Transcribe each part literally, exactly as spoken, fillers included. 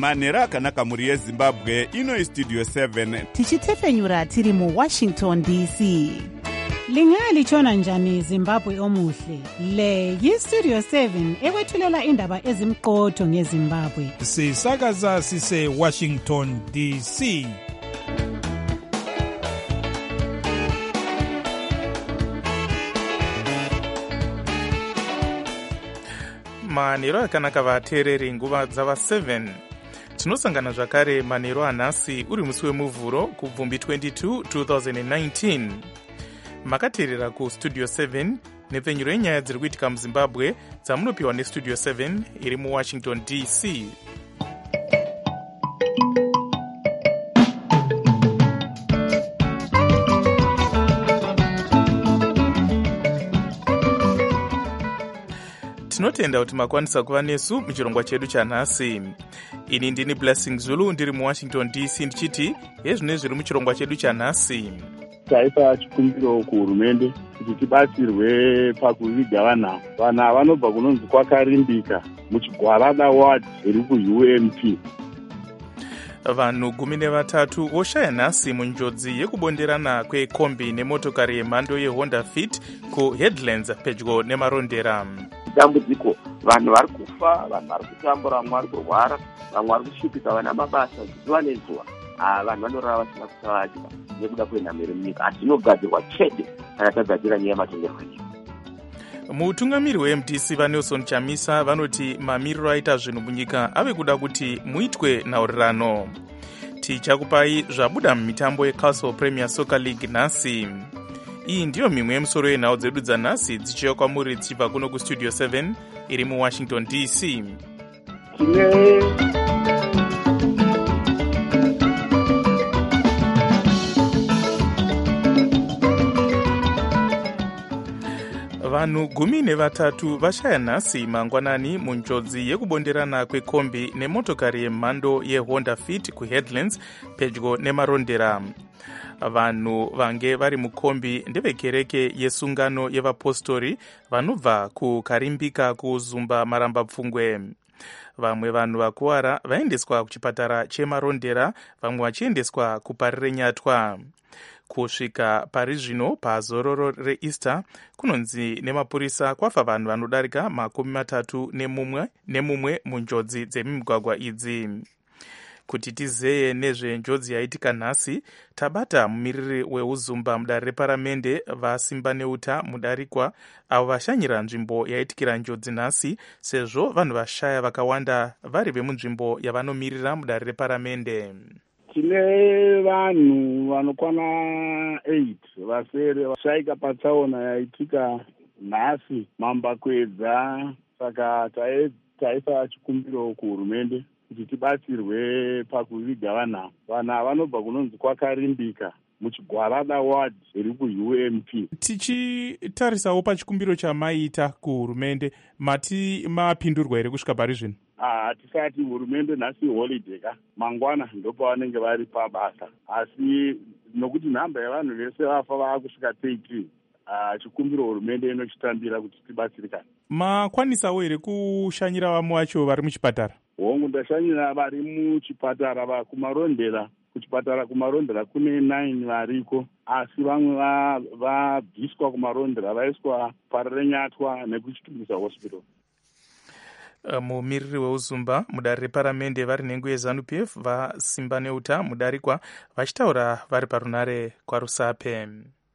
manhero akanaka mhuri yezimbabwe. Ino istudio seven tichitefenyura tiri muwashington D C. Lingalitshona njani Zimbabwe omuhle? Le yistudio seven ekwethulela indaba ezimqotho ngeZimbabwe. Sisakaza sise Washington D C. manhero akanaka vateereri nguva dzava seven. Tinosangana zvakare manhero anhasi uri musi wemuvhuro kubvumbi twenty-two twenty nineteen. Makateerera kustudio seven nepfenyuro yenyaya dziri kuitika muzimbabwe dzamunopiwa nestudio seven iri muwashington D C. Tinotenda kuti makwanisa kuva nesu muchirongwa chedu chanhasi. Ini ndini Blessing Zulu ndiri muwashington D C ndichiti hezvine zviri muchirongwa chedu chanhasi. Taipa chikumbiro kuhurumende kuti tibatsirwe pakuviga vanhu. Vanhu vanobva kunonzi kwakarimbika muchigwarada ward iri ku-U N P. Vanhu gumi nevatatu voshaya nhasi munjodzi yekubonderana kwekombi nemotokari yemhando yeHonda Fit kuHeadlands pedyo nemarondera. Dambudziko, vanhu vari kufa, vanhu vari kutambura, vamwe vari kurwara, vamwe vari kushupika, vana mabasa zuva nezuva. Vanhu vanorara vasina kusavadya nekuda kwenhamero munyika, asi inogadzirwa chete kana tagadzira nyaya yematongerwo enyika. Mutungamiri we-M D C vaNelson Chamisa vanoti mamiriro aita zvinhu munyika ave kuda kuti muitwe nhaurirano. Tichakupai zvabuda mumitambo yeCastle Premier Soccer League nhasi. Iyi ndiyo mimwe yemusoro yenhau dzedu dzanhasi dzichiuya kwamuri dzichibva kuno kustudio seven iri muwashington D C. Vanhu gumi nevatatu vashaya nhasi mangwanani munjodzi yekubonderana kwekombi nemotokari yemhando yeHonda Fit kuHeadlands pedyo nemarondera. Vanhu vange vari mukombi ndevekereke yesungano yevapostori vanobva kukarimbika kuzumba marambapfungwe. Vamwe vanhu vakuwara vaendeswa kuchipatara chemarondera, vamwe vachiendeswa kuparire nyatwa. Kusvika pari zvino pazororo reEaster kunonzi nemapurisa kwafa vanhu vanodarika makumi matatu nemumwe nemumwe munjodzi dzemimigwagwa idzi. Kuti tizeye nezvenjodzi yaitika nhasi, tabata mumiriri weuzumba mudare reparamende vasimba neuta mudarikwa avo vashanyira nzvimbo yaitikira njodzi nhasi, sezvo vanhu vashaya vakawanda vari vemunzvimbo yavanomirira mudare reparamende. Tine vanhu vanokwana eight vasere vashaika patsaona yaitika nhasi mambakwedza. Saka taipa chikumbiro kuhurumende kuti tibatsirwe pakuviga vanhu. Vanhu vanobva kunonzi kwakarimbika muchigwarada ward iri ku-U N P. Tichitarisawo pachikumbiro chamaita kuhurumende, mati mapindurwa here kusvika pari zvino? Hatisati hurumende nhasi holiday ka mangwana ndopavanenge vari pabasa, asi nokuti nhamba yevanhu vese vafa vaakusvika thirteen. Chikumbiro hurumende inochitambira kuti tibatsirikane. Makwanisawo here kushanyira vamwe vacho vari muchipatara? Hongu ndashanyira vari muchipatara vakumarondera. Kuchipatara kumarondera kune nine variko, asi vamwe vabviswa kumarondera vaiswa parire nyatwa nekuchitumisa hospital. Mumiriri weuzumba mudare reparamende vari nhengo yeZanu P F vasimba neuta mudarikwa vachitaura vari parunare kwaRusape.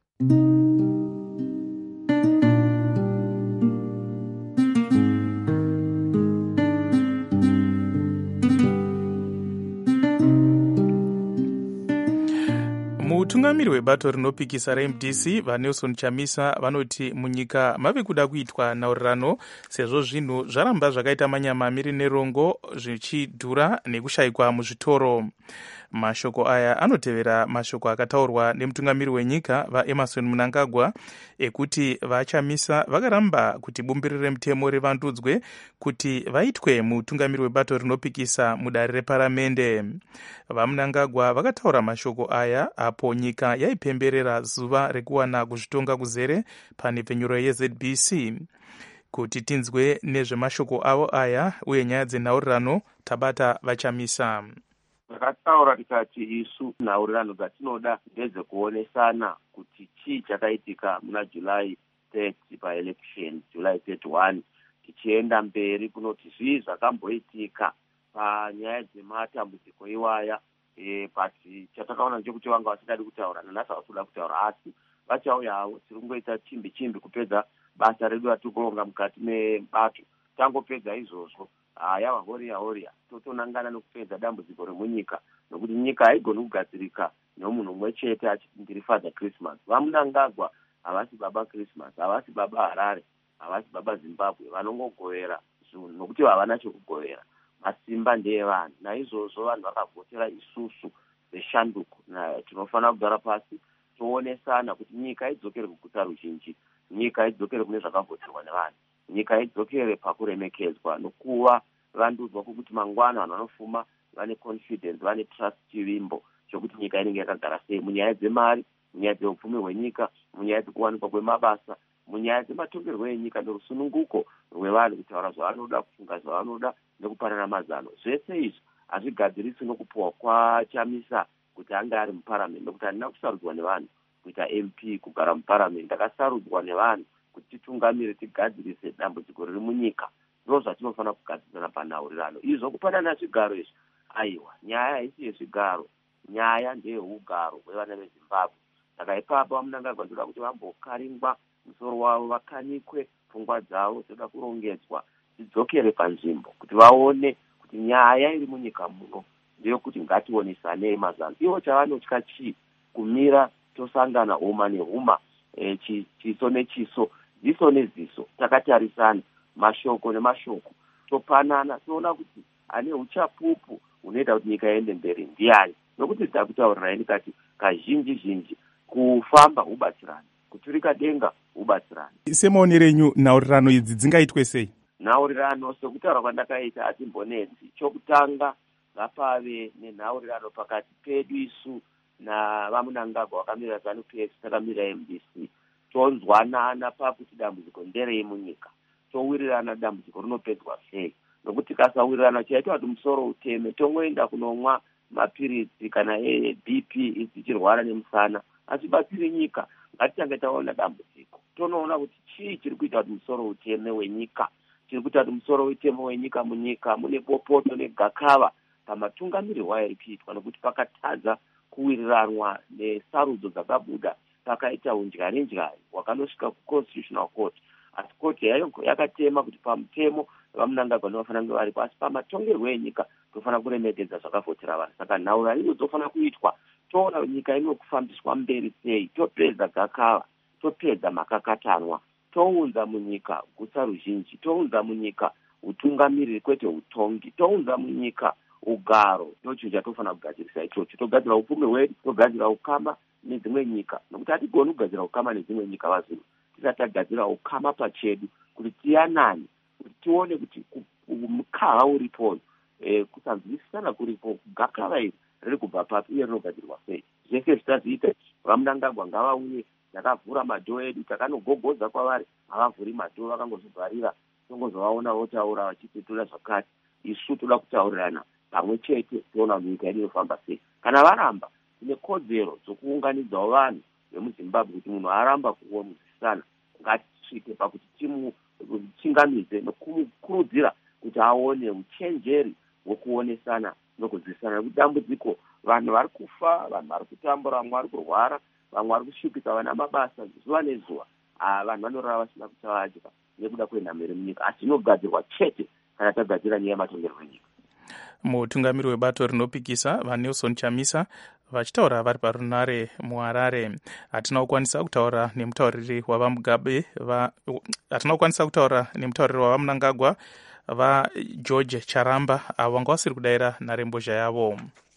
Mutungamiri webato rinopikisa reM D C vaNelson Chamisa vanoti munyika mave kuda kuitwa nhaurirano sezvo zvinhu zvaramba zvakaita manyamamiri nerongo zvichidhura nekushayikwa muzvitoro. Mashoko aya anotevera mashoko akataurwa nemutungamiri wenyika vaEmerson Mnangagwa ekuti vaChamisa vakaramba kuti bumbiro remutemo rivandudzwe kuti vaitwe mutungamiri webato rinopikisa mudare reparamende. VaMnangagwa vakataura mashoko aya apo nyika yaipemberera zuva rekuwana kuzvitonga kuzere panhepfenyuro yeZ B C. kuti tinzwe nezvemashoko avo aya uye nyaya dzenhaurirano tabata vachamisa. Takataura tikati isu nhaurirano dzatinoda ndedzekuonesana kuti chii chakaitika muna July thirty paelection, July thirty-one, tichienda mberi kunoti zvii zvakamboitika panyaya dzematambudziko iwaya. E, pati chatakaona ndechekuti vanga vasikadi kutaura, nanhasi havasikuda kutaura, asi vachauya havo tiri kungoita chimbi chimbi kupedza basa redu ratikuronga mukati mebato. Tangopedza izvozvo haya vahoriya horiya totonangana nekupedza dambudziko remunyika, nokuti nyika haigoni kugadzirika nemunhu mumwe chete achiti ndiri Father Christmas. Vamunangagwa havasi baba Christmas, havasi baba Harare, havasi baba Zimbabwe, vanongogovera zvinhu nokuti havana chokugovera. Masimba ndeevanhu. Naizvozvo vanhu vakavhotera isusu veshanduko. Tinofanira kugara pasi toonesana kuti nyika idzokere kuguta ruzhinji, nyika idzokere kune zvakavhoterwa nevanhu, nyika idzokere pakuremekedzwa nokuva vandudzwa kwokuti mangwana vanhu vanofuma vane confidence, vane trust chivimbo chokuti nyika inenge yakagara sei munyaya dzemari, munyaya dzeupfumi hwenyika, munyaya dzekuwanikwa kwemabasa, munyaya dzematongerwo enyika nerusununguko rwevanhu kutaura zvavanoda, kufunga zvavanoda nekupanana mazano. Zvese izvi hazvigadzirisi nokupuwa kwaChamisa kuti ange ari muparamendi, nokuti handina kusarudzwa nevanhu kuita M P kugara muparamendi. Ndakasarudzwa nevanhu kuti titungamire tigadzirise dambudziko riri munyika. Ndo zvatinofanira kugadzirisana panhaurirano. Izvo kupanana zvigaro izvi, aiwa, nyaya haisi yezvigaro, nyaya ndeyeugaro hwevana veZimbabwe. Saka ipapo vamunangagwa ndoda kuti vambokaringwa musoro wavo, vakanikwe pfungwa dzavo dzoda kurongedzwa, dzidzokere panzvimbo kuti vaone kuti nyaya iri munyika muno ndeyekuti ngationesanei mazano. Ivo chavanotya chii? Kumira tosangana huma nehuma, e, chiso nechiso, ziso neziso, takatarisana, mashoko nemashoko, topanana, toona kuti ane uchapupu unoita kuti nyika iende mberi ndiani. Nokuti takutaurirai kati kazhinji zhinji kufamba ubatsirani, kuturika denga ubatsirani. Semaonero enyu nhaurirano idzi dzingaitwe sei? Nhaurirano sekutaura kwandakaita hatimbonetsi. Chokutanga ngapave nenhaurirano pakati pedu isu navamunangagwa vakamira ZANU P F, takamira M D C. Tonzwanana pakuti dambudziko nderei munyika, towirirana dambudziko rinopedzwa sei. Nokuti kasawirirana chaita kuti musoro uteme, tongoenda kunomwa mapiritsi kana B P tichirwara nemusana, hazvibatsiri nyika. Ngatitange taona dambudziko, tonoona kuti chii chiri kuita kuti musoro uteme wenyika, chiri kuita kuti musoro uteme wenyika munyika mune bopoto negakava pamatuнгamirirwo ari kuitwa, nokuti pakatadza kuwiriranwa nesarudzo dzakabuda, pakaita undyari ndyari hwakanosvika kuConstitutional Court. Asi koti yayo yakatema kuti pamutemo vamunangagwa ndinofanira kunge varipo, asi pamatongerwo enyika tofanira kuremekedza zvakavhotera vanhu. Saka nhaurirano ino tofanira kuitwa, toona nyika inokufambiswa mberi sei, topedza gakava, topedza makakatanwa, tounza munyika guta ruzhinji, tounza munyika utungamiriri kwete utongi, tounza munyika ugaro. Ndocho chatofanira kugadzirisa ichocho, togadzira upfumi hwedu, togadzira ukama nedzimwe nyika, nokuti hatigoni kugadzira ukama nedzimwe nyika vazhinji tisati tagadzira ukama pachedu, kuti tiyanani, kuti tione kuti mukaha uripo, e, kusanzwisisana kuripo, gakava iri riri kubva papi uye rinogadzirwa sei. Zvese zvitaziita vamunangagwa ngavauye, takavhura madhoo edu, takanogogodza kwavari, havavhuri madhoo, vakangozvivharira, tongozovaona votaura vachiti toda zvakati. Isu toda kutaurirana pamwe chete, toona nyika yedu inofamba sei. Kana varamba, tine kodzero dzokuunganidzawo vanhu vemuZimbabwe kuti munhu aramba kuonzwisana, ngatisvike pakuti timuchingamidze nokumukurudzira kuti aone uchenjeri hwekuonesana nokunzwisana. Nekuti dambudziko, vanhu vari kufa, vanhu vari kutambura, vamwe vari kurwara, vamwe vari kusvipika vana mabasa zuva nezuva, vanhu vanorara vasina kuchavadya nekuda kwenhamero munyika. Asi inogadzirwa chete kana tagadzira nyaya yematongerwo enyika. Mutungamiri webato rinopikisa vaNelson Chamisa vachitaura vari parunare muHarare. Hatina kukwanisa kutaura nemutauriri wavaMugabe va hatina kukwanisa kutaura nemutauriri wavaMunangagwa vaGeorge Charamba avo vanga vasiri kudaira nharembozha yavo.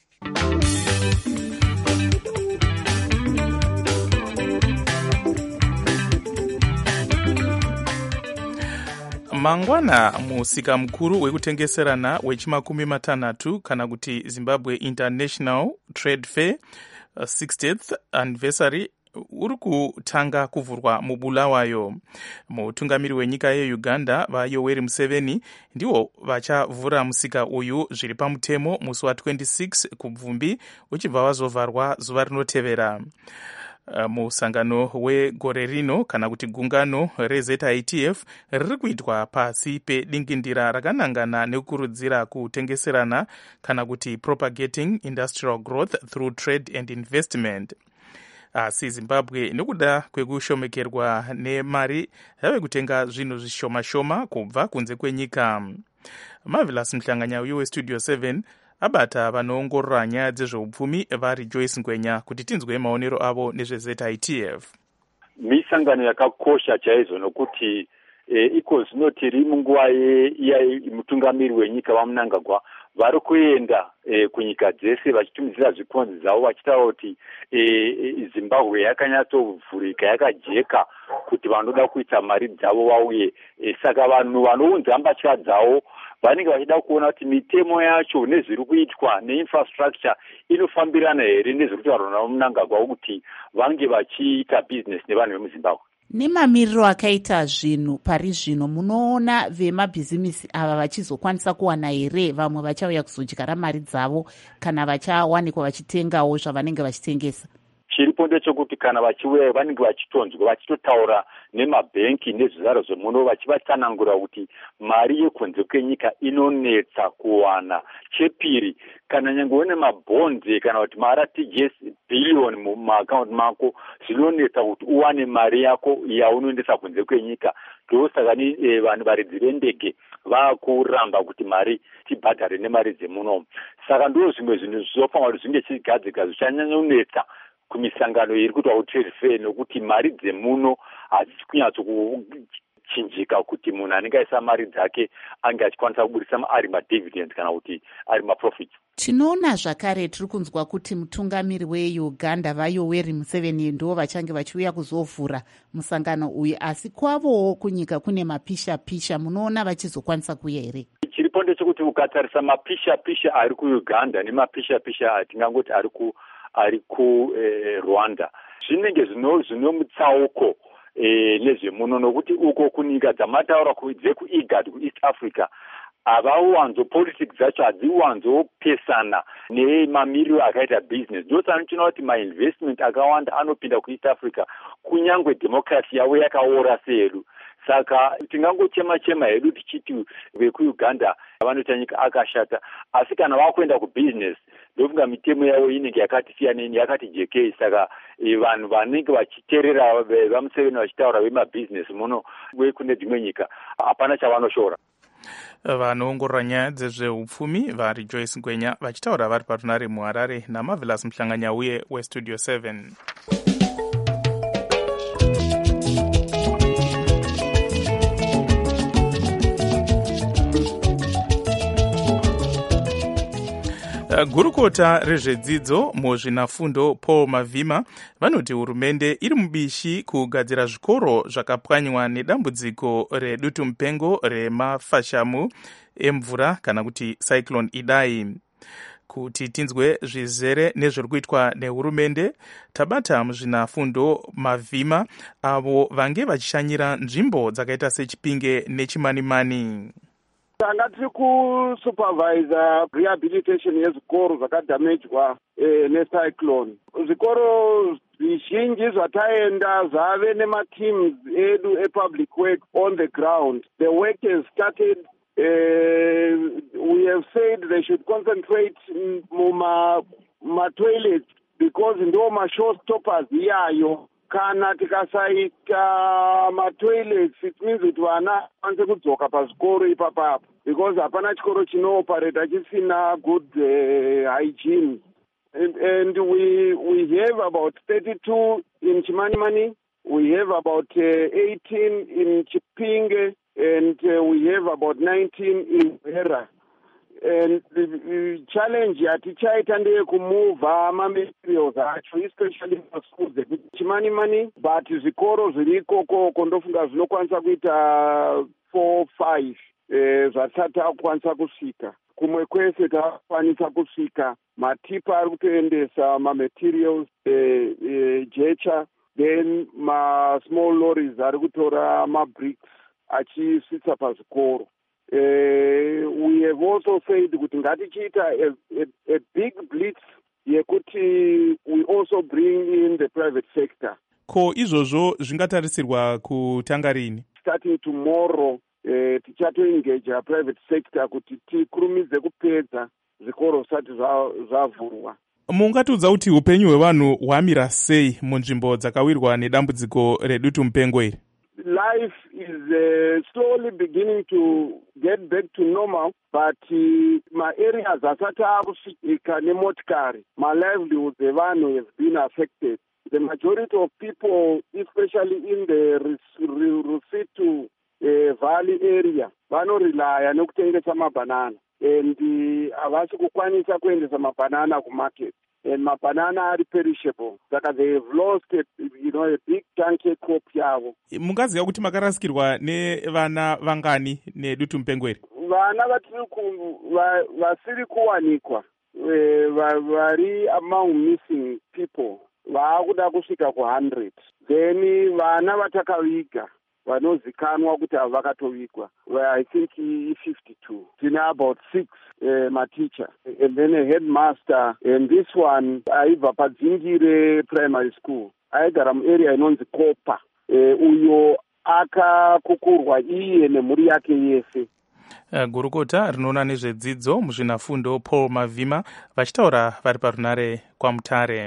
Mangwana musika mukuru wekutengeserana wechimakumi matanhatu kana kuti Zimbabwe International Trade Fair sixtieth anniversary uri kutanga kuvhurwa mubulawayo. Mutungamiri wenyika yeUganda vaYoweri Museveni ndiwo vachavhura musika uyu zviri pamutemo musi wa26 kubvumbi uchibva wazovharwa zuva rinotevera. Musangano wegore rino kana kuti gungano reZ I T F riri kuitwa pasi pedingindira rakanangana nekukurudzira kutengeserana kana kuti propagating industrial growth through trade and investment. Asi Zimbabwe nekuda kwekushomekerwa nemari yave kutenga zvinhu zvishoma shoma kubva kunze kwenyika. Marvelous Mhlanganya uyu weStudio seven abata vanoongorora nyaya dzezveupfumi vari Joyce Ngwenya kuti tinzwe maonero avo nezveZ I T F. Misangano yakakosha chaizvo nokuti e, iko zvinoti ri munguva yemutungamiri wenyika vaMnangagwa vari kuenda e, kunyika dzese vachitumidzira zvikonzi zvavo vachitaura kuti e, e, Zimbabwe yakanyatsobvurika yakajeka kuti vanoda kuita mari dzavo vauye. E, saka vanhu vanounza mbatya dzavo vanenge vachida kuona kuti mitemo yacho nezviri kuitwa neinfrastructure inofambirana here nezviri kutaurwa naMnangagwa kuti vange vachiita business nevanhu vemuZimbabwe. Nemamiriro akaita zvinhu pari zvino munoona vemabhizimisi ava vachizokwanisa kuwana here vamwe vachauya kuzodyara mari dzavo kana vachawanikwa vachitengawo zvavanenge vachitengesa? Chiripo ndechekuti kana vachiuya vanenge vachitonzwa vachitotaura nemabhenki nezvizaro zvemuno vachivatsanangura kuti mari yekunze kwenyika inonetsa kuwana. Chepiri, kana nyange une mabhondi kana kuti mara T G S billion mumaakaunti mako zvinonetsa kuti uwane mari yako yaunoendesa kunze kwenyika. Ndosaka ni e, vanhu varidzi vendege vakuramba kuti mari tibhadhare nemari dzemuno. Saka ndo zvimwe zvinhu zvizofanwa kuti zvinge chigadzika zvichanyanya kunetsa kumisangano iri kuitwa kutrade fair nokuti mari dzemuno hadzisi kunyatsokuchinjika kuti munhu anenge aisa mari dzake ange achikwanisa kubudisa ari madividend kana kuti ari maprofits. Tinoona zvakare tiri kunzwa kuti mutungamiri weUganda vaYoweri Museveni ndo vachange vachiuya kuzovhura musangano uyu, asi kwavowo kunyika kune mapisha pisha, munoona vachizokwanisa kuuya here? Chiripo ndechekuti ukatarisa mapisha pisha ari kuUganda nemapisha pisha atingangoti ari ku ari kuRwanda eh, zvinenge zvino zvino mutsauko eh, nezvemuno nokuti uko kunyika dzamataura kudze kuIGAD kuEast Africa avawanzo politics dzacho hadziwanzopesana nemamiriro akaita business. Ndosaka tinoona kuti mainvestment akawanda anopinda kuEast Africa kunyangwe democracy yavo yakaora sedu. Saka tingangochema chema hedu tichiti vekuUganda vanoita nyika akashata, asi kana vakuenda kubusiness ndofunga mitemo yavo inenge yakati siyaneni yakati jekei. Saka e, vanhu vanenge vachiterera vaMuseveni vachitaura vemabusiness muno kune dzimwe nyika hapana chavanoshora. Vanoongorora nyaya dzezveupfumi vari Joyce Ngwenya vachitaura vari parunare muHarare naMarvelous Mhlanganya uye weStudio seven. Gurukota rezvedzidzo muzvinafundo Paul Mavhima vanoti hurumende iri mubishi kugadzira zvikoro zvakapwanywa nedambudziko redutu mupengo remafashamu emvura kana kuti Cyclone Idai. Kuti tinzwe zvizere nezviri kuitwa nehurumende, tabata muzvinafundo Mavhima avo vange vachishanyira nzvimbo dzakaita seChipinge neChimanimani. Tanga tiri kusupervisa rehabilitation yezvikoro zvakadamejwa eh, necyclone. Zvikoro zvizhinji zvataenda zvave nemateams edu epublic work on the ground. The work has started. Uh, we have said they should concentrate muma ma toilets because ndo ma showstoppers iyayo. Kana tikasaita matoilets it means kuti vana vanze kudzoka pazvikoro ipapapo because hapana chikoro chinooperate chisina good uh, hygiene. And, and we we have about thirty-two in Chimanimani, we have about uh, eighteen in Chipinge, and uh, we have about nineteen in Hera. And the, the challenge atichaita ndeye kumova mamaterials acho especially for schools Chimanimani, but zvikoro zviri ikoko kondofunga zvinokwanisa kuita four five eh, zvatisati akukwanisa kusvika. Kumwe kwese takwanisa kusvika matipa ari kutoendesa mamaterials eh, eh, jecha then masmall lorries ari kutora mabricks achisvitsa pazvikoro. Uh, we have also said kuti ngatichiita a, a, a big blitz yekuti we also bring in the private sector. Ko izvozvo zvingatarisirwa kutanga rini? Starting tomorrow, uh, tichatoengage private sector kuti tikurumidze kupedza zvikoro zvisati zvavhurwa. Mungatiudza kuti upenyu hwevanhu hwamira sei munzvimbo dzakawirwa nedambudziko redutu mupengo iri? Life is uh, slowly beginning to get back to normal, but uh, my areas asati akusvika nemotikari, my livelihoods evanhu have been affected. The majority of people, especially in the Rusitu uh, Valley area, vanorelaya nekutengesa mabanana, and havasi kukwanisa kuendesa mabanana kumarket. And mabanana are perishable. Saka they have lost a, you know, a big chunky crop yavo. Mungaziva kuti makarasikirwa nevana vangani nedutu mupengo iri? Vana vasiri kuwanikwa, vari among missing people, vaakuda kusvika ku one hundred. Then vana vatakaviga vanozikanwa kuti havakatovikwa, where I think fifty-two. Tina about six uh, maticha, and then a headmaster, and this one aibva padzingire primary school. Aigara muarea inonzi Kopa, uh, uyo akakukurwa iye nemhuri yake yese. Gurukota rinoona nezvedzidzo muzvinafundo Paul Mavhima vachitaura vari parunare kwaMutare.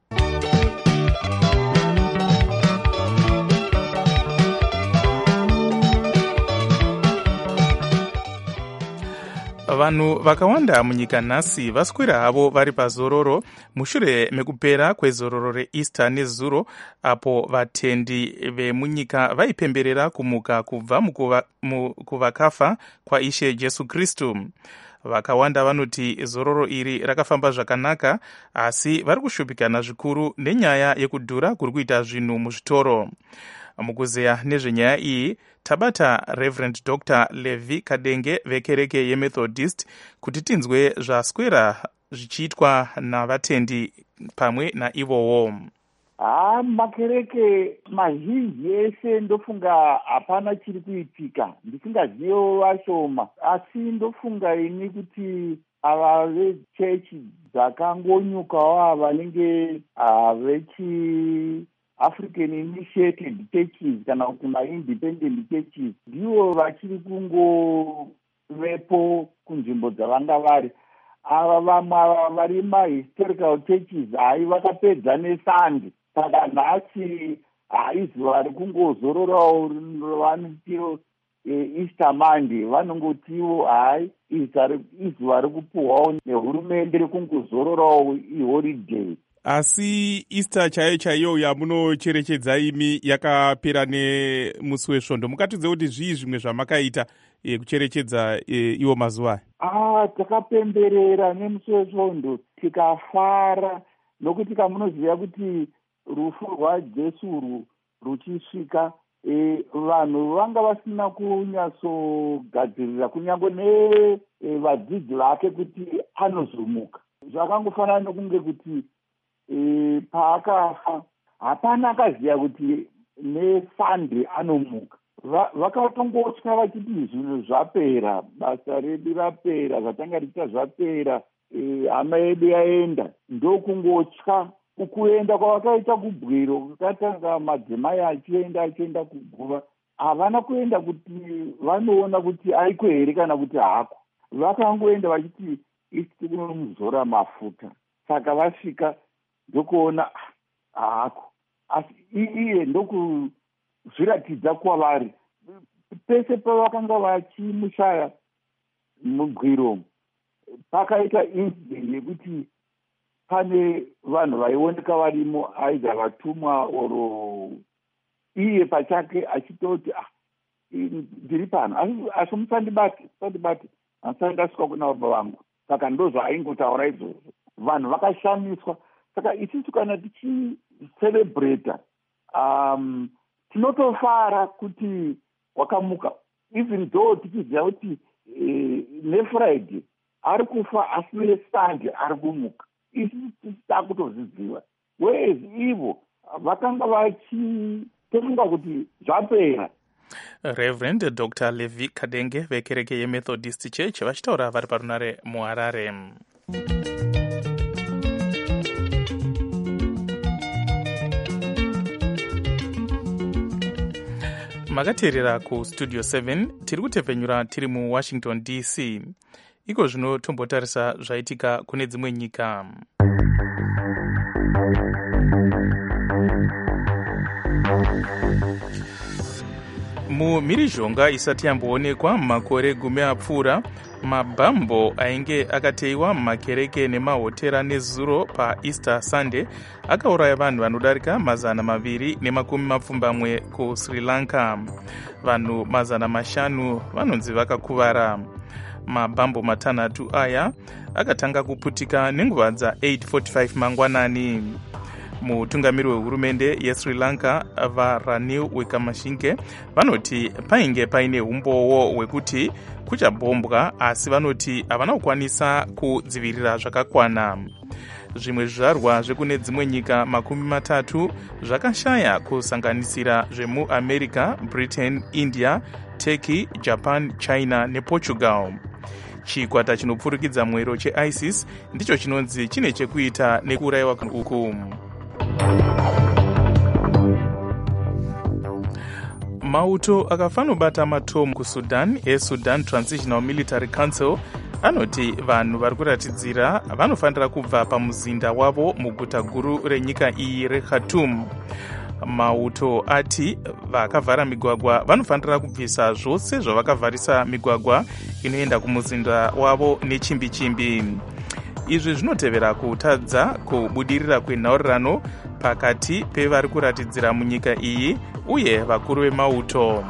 Vanhu vakawanda munyika nhasi vaswera havo vari pazororo mushure mekupera kwezororo reEaster nezuro, apo vatendi vemunyika vaipemberera kumuka kubva mukuvakafa kwaIshe Jesu Kristu. Vakawanda vanoti zororo iri rakafamba zvakanaka, asi vari kushupikana zvikuru nenyaya yekudhura kuri kuita zvinhu muzvitoro. Mukuzeya nezvenyaya iyi tabata Reverend Doctor Levi Kadenge vekereke yeMethodist kuti tinzwe zvaswera zvichiitwa navatendi pamwe naivowo. Ah, makereke mazhinji ese ndofunga hapana chiri kuitika, ndisingazivo vashoma, asi ndofunga ini kuti ava vechechi dzakangonyukawo vanenge vechi African Initiated Churches kana kuti ma-independent churches ndivo vachiri kungovepo kunzvimbo dzavanga vari. Ava vamwe vari ma-historical churches hai vakapedza nesandi, saka nhasi haizuva rikungozororawo vanotiro Easter Monday, vanongotiwo hai izuva rikupuhwawo nehurumende rikungozororawo iholiday. Asi Easter chaiyo chaiyo yamunocherechedza imi yakapera nemusi wesvondo. Mukatidze kuti zvii zvimwe zvamakaita e, kucherechedza e, iwo mazuva? Ah, takapemberera nemusi wesvondo tikafara, nokuti kamunoziva kuti rufu rwaJesu ruchisvika e, vanhu vanga vasina kunyatsogadzirira kunyange nevadzidzi vake kuti anozomuka. Zvakangofanana nokunge kuti E, paakafa hapana akaziva kuti nesande anomuka. Vakatongotya vachiti zvinhu zvapera, basa redu rapera, zvatanga richa zvapera, e, hama yedu yaenda. Ndokungotya kuenda kwavakaita kubwiro, kukatanga madzimai achienda achienda kuguva, havana kuenda kuti vanoona kuti aiko here kana kuti hako. Vakangoenda vachiti isi kunomuzora mafuta. Saka vasvika ndokuona hako, asi iye ndokuzviratidza kwavari. Pese pavakanga vachimushaya mugwiro, pakaita incident yekuti pane vanhu vaioneka varimo, aidha vatumwa oro iye pachake achitoti ah, ndiri pano, asi musandibati, musandibati, handisandasvika kuna baba vangu. Saka ndozvaaingotaura izvozvo. Vanhu vakashamiswa. Saka isisu kana tichicelebrata, um, tinotofara kuti wakamuka, even though tichiziva kuti eh, neFriday ari kufa asi neSunday ari kumuka. Isi tisita kutozviziva. Whereas ivo vakanga vachitofunga kuti zvapera. Reverend Doctor Levi Kadenge vekereke yeMethodist Church vachitaura vari parunare muHarare. Makateerera kustudio seven tiri kutepfenyura tiri muWashington D C. Iko zvino tombotarisa zvaitika kune dzimwe nyika. Mumhirizhonga isati yamboonekwa makore gumi apfuura, mabhambo ainge akateiwa mumakereke nemahotera nezuro paEaster Sunday akauraya vanhu vanodarika mazana maviri nemakumi mapfumbamwe kuSri Lanka. Vanhu mazana mashanu vanonzi vakakuvara. Mabhambo matanhatu aya akatanga kuputika nenguva dza eight forty-five mangwanani. Mutungamiri wehurumende yeSri Lanka vaRanil Wickremesinghe vanoti painge paine umbowo hwekuti kuchabhombwa, asi vanoti havana kukwanisa kudzivirira zvakakwana. Zvimwe zvizvarwa zvekune dzimwe nyika makumi matatu zvakashaya, kusanganisira zvemuAmerica, Britain, India, Turkey, Japan, China nePortugal. Chikwata chinopfurikidza mwero cheISIS ndicho chinonzi chine chekuita nekuurayiwa uku. Mauto akafanobata matomu kuSudan eSudan Transitional Military Council anoti vanhu vari kuratidzira vanofanira kubva pamuzinda wavo muguta guru renyika iyi reKhartoum. Mauto ati vakavhara migwagwa vanofanira kubvisa zvose zvavakavharisa migwagwa inoenda kumuzinda wavo nechimbi chimbi. Izvi zvinotevera kutadza kubudirira kwenhaurirano pakati pevari kuratidzira munyika iyi uye vakuru vemauto.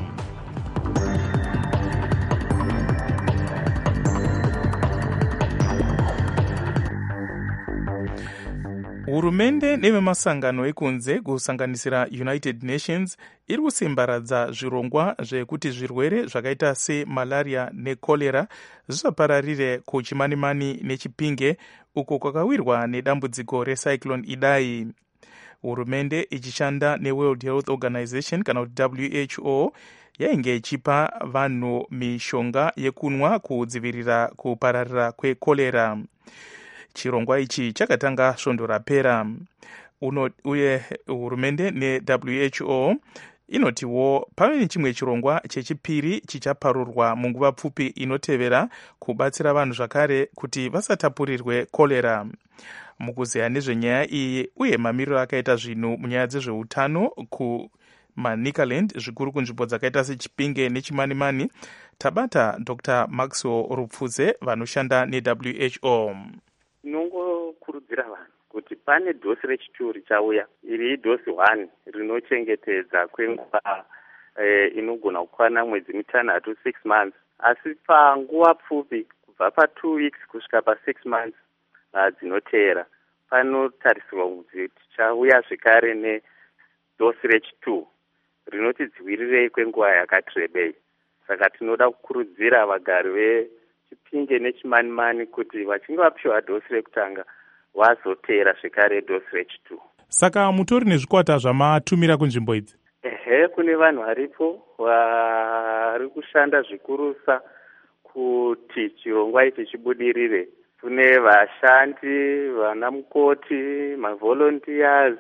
Hurumende nevemasangano ekunze kusanganisira United Nations iri kusimbaradza zvirongwa zvekuti zvirwere zvakaita semalaria nekolera zvisapararire kuchimanimani nechipinge uko kwakawirwa nedambudziko recyclone Idai. Hurumende ichishanda neWorld Health Organization kana kuti W H O yainge ichipa vanhu mishonga yekunwa kudzivirira kupararira kwekolera. Chirongwa ichi chakatanga svondo rapera. Uno, uye hurumende neW H O inotiwo pave nechimwe chirongwa chechipiri chichaparurwa munguva pfupi inotevera kubatsira vanhu zvakare kuti vasatapurirwe kolera. Mukuzeya nezvenyaya iyi uye mamiriro akaita zvinhu munyaya dzezveutano kuManicaland, zvikuru kunzvimbo dzakaita sechipinge nechimanimani, tabata Doctor Maxwell Rupfuze vanoshanda neW H O. Tinongokurudzira vanhu kuti pane dosi rechitatu richauya, iri dosi one rinochengetedza kwenguva e, inogona kukwana mwedzi mitanhatu, six months, asi panguva pfupi kubva pa two weeks kusvika pa six months uh, dzinoteera panotarisirwa kuti tichauya zvekare nedosi rechitatu rinoti dziwirirei kwenguva yakati rebei. Saka tinoda kukurudzira vagari vechipinge nechimanimani kuti vachinge vapiwa dosi rekutanga vazoteera zvekare dosi rechitatu. Saka mutori nezvikwata zvamatumira kunzvimbo idzi? Ehe, kune vanhu varipo vari kushanda zvikurusa kuti chirongwa ichi chibudirire. Kune vashandi, vana mukoti, mavolunteers,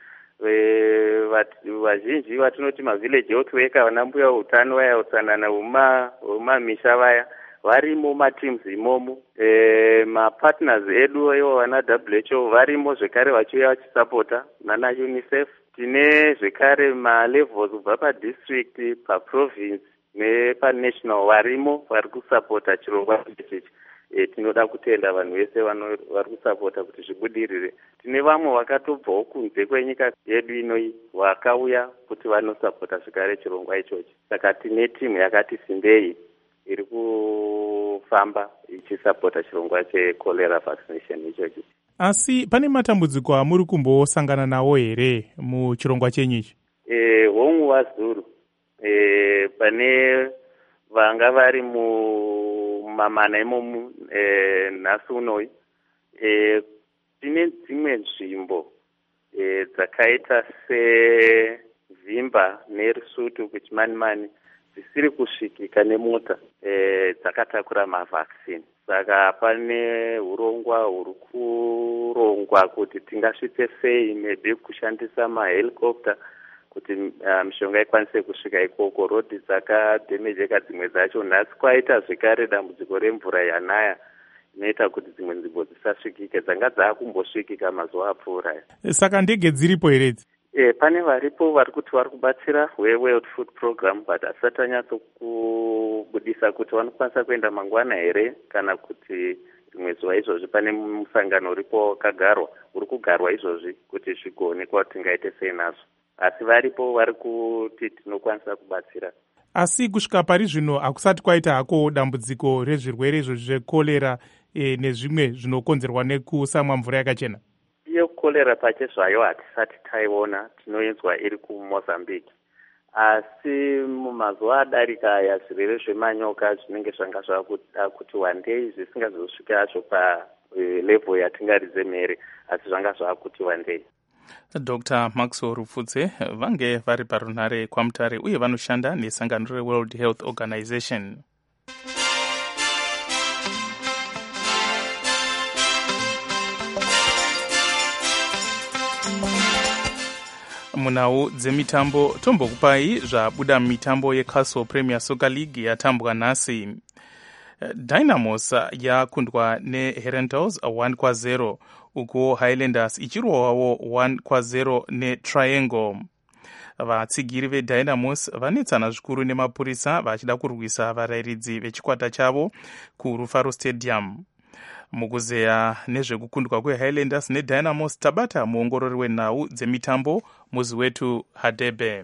vazhinji vatinoti mavillage health worker, vana mbuya utano vaya utsanana vemamisha vaya varimo mateams imomo. E, mapartners edu ivo vana W H O varimo zvekare vachiuya vachisapota nana UNICEF. Tine zvekare malevels kubva padistrict, paprovince nepanational varimo vari kusapota chirongwa ichi. E, tinoda kutenda vanhu vese vari kusapota kuti zvibudirire. Tine vamwe vakatobvawo kunze kwenyika yedu inoi vakauya kuti vanosapota zvekare chirongwa ichochi. Saka tine timu yakati simbei iri kufamba ichisapota chirongwa chekolera vaccination ichochi. Asi pane matambudziko amuri kumbosangana nawo here muchirongwa chenyu ichi? Eh, homwe wazuru. Eh, pane vanga vari mu mamana imomu eh, nhasi unoi. Eh, tine dzimwe nzvimbo e, dzakaita sevhimba nerusutu kuchimanimani dzisiri kusvikika nemota e, dzakatakura mavhaccine. Saka pane urongwa huri kurongwa kuti tingasvitse sei, maybe kushandisa mahelicopter kuti uh, mishonga ikwanise kusvika ikoko. Rodhi dzakadhemejeka dzimwe dzacho. Nhasi kwaita zvekare dambudziko remvura yanaya inoita kuti dzimwe nzvimbo dzisasvikike, dzanga dzaakumbosvikika mazuva apfuura. Saka ndege dziripo here idzi? E, pane varipo vari kuti vari kubatsira weWorld Food Program, but asati anyatso kubudisa kuti vanokwanisa kuenda mangwana here kana kuti rimwe zuva izvozvi. Pane musangano uripo wakagarwa uri kugarwa izvozvi kuti zvigoonekwa kuti tingaite sei nazvo, asi varipo vari kuti tinokwanisa kubatsira. Asi kusvika pari zvino hakusati kwaita hako dambudziko rezvirwere izvozvi zvekorera e, nezvimwe zvinokonzerwa nekusamwa mvura yakachena? Iyo korera pache zvayo hatisati taiona, tinoinzwa iri kuMozambique. Asi mumazuva adarika aya zvirwere zvemanyoka zvinenge zvanga zvakuda kuti wandei zvisingazosvika hacho pa e, level yatingaridze mhere, asi zvanga zvakuti wandei. Doctor Maxwell Rupfudze vange vari parunhare kwaMutare uye vanoshanda nesangano reWorld Health Organization. Munhau dzemitambo tombokupai zvabuda mumitambo yeCastle Premier Soccer League yatambwa nhasi. Dynamos yakundwa neHerentals one kwa zero, uko Highlanders ichirwawo one kwa zero neTriangle. Vatsigiri veDynamos vanetsana zvikuru nemapurisa vachida kurwisa varairidzi vechikwata chavo kuRufaro Stadium. Mukuzeya nezvekukundwa kweHighlanders neDynamos tabata muongorori wenhau dzemitambo muzi wetu Hadebe.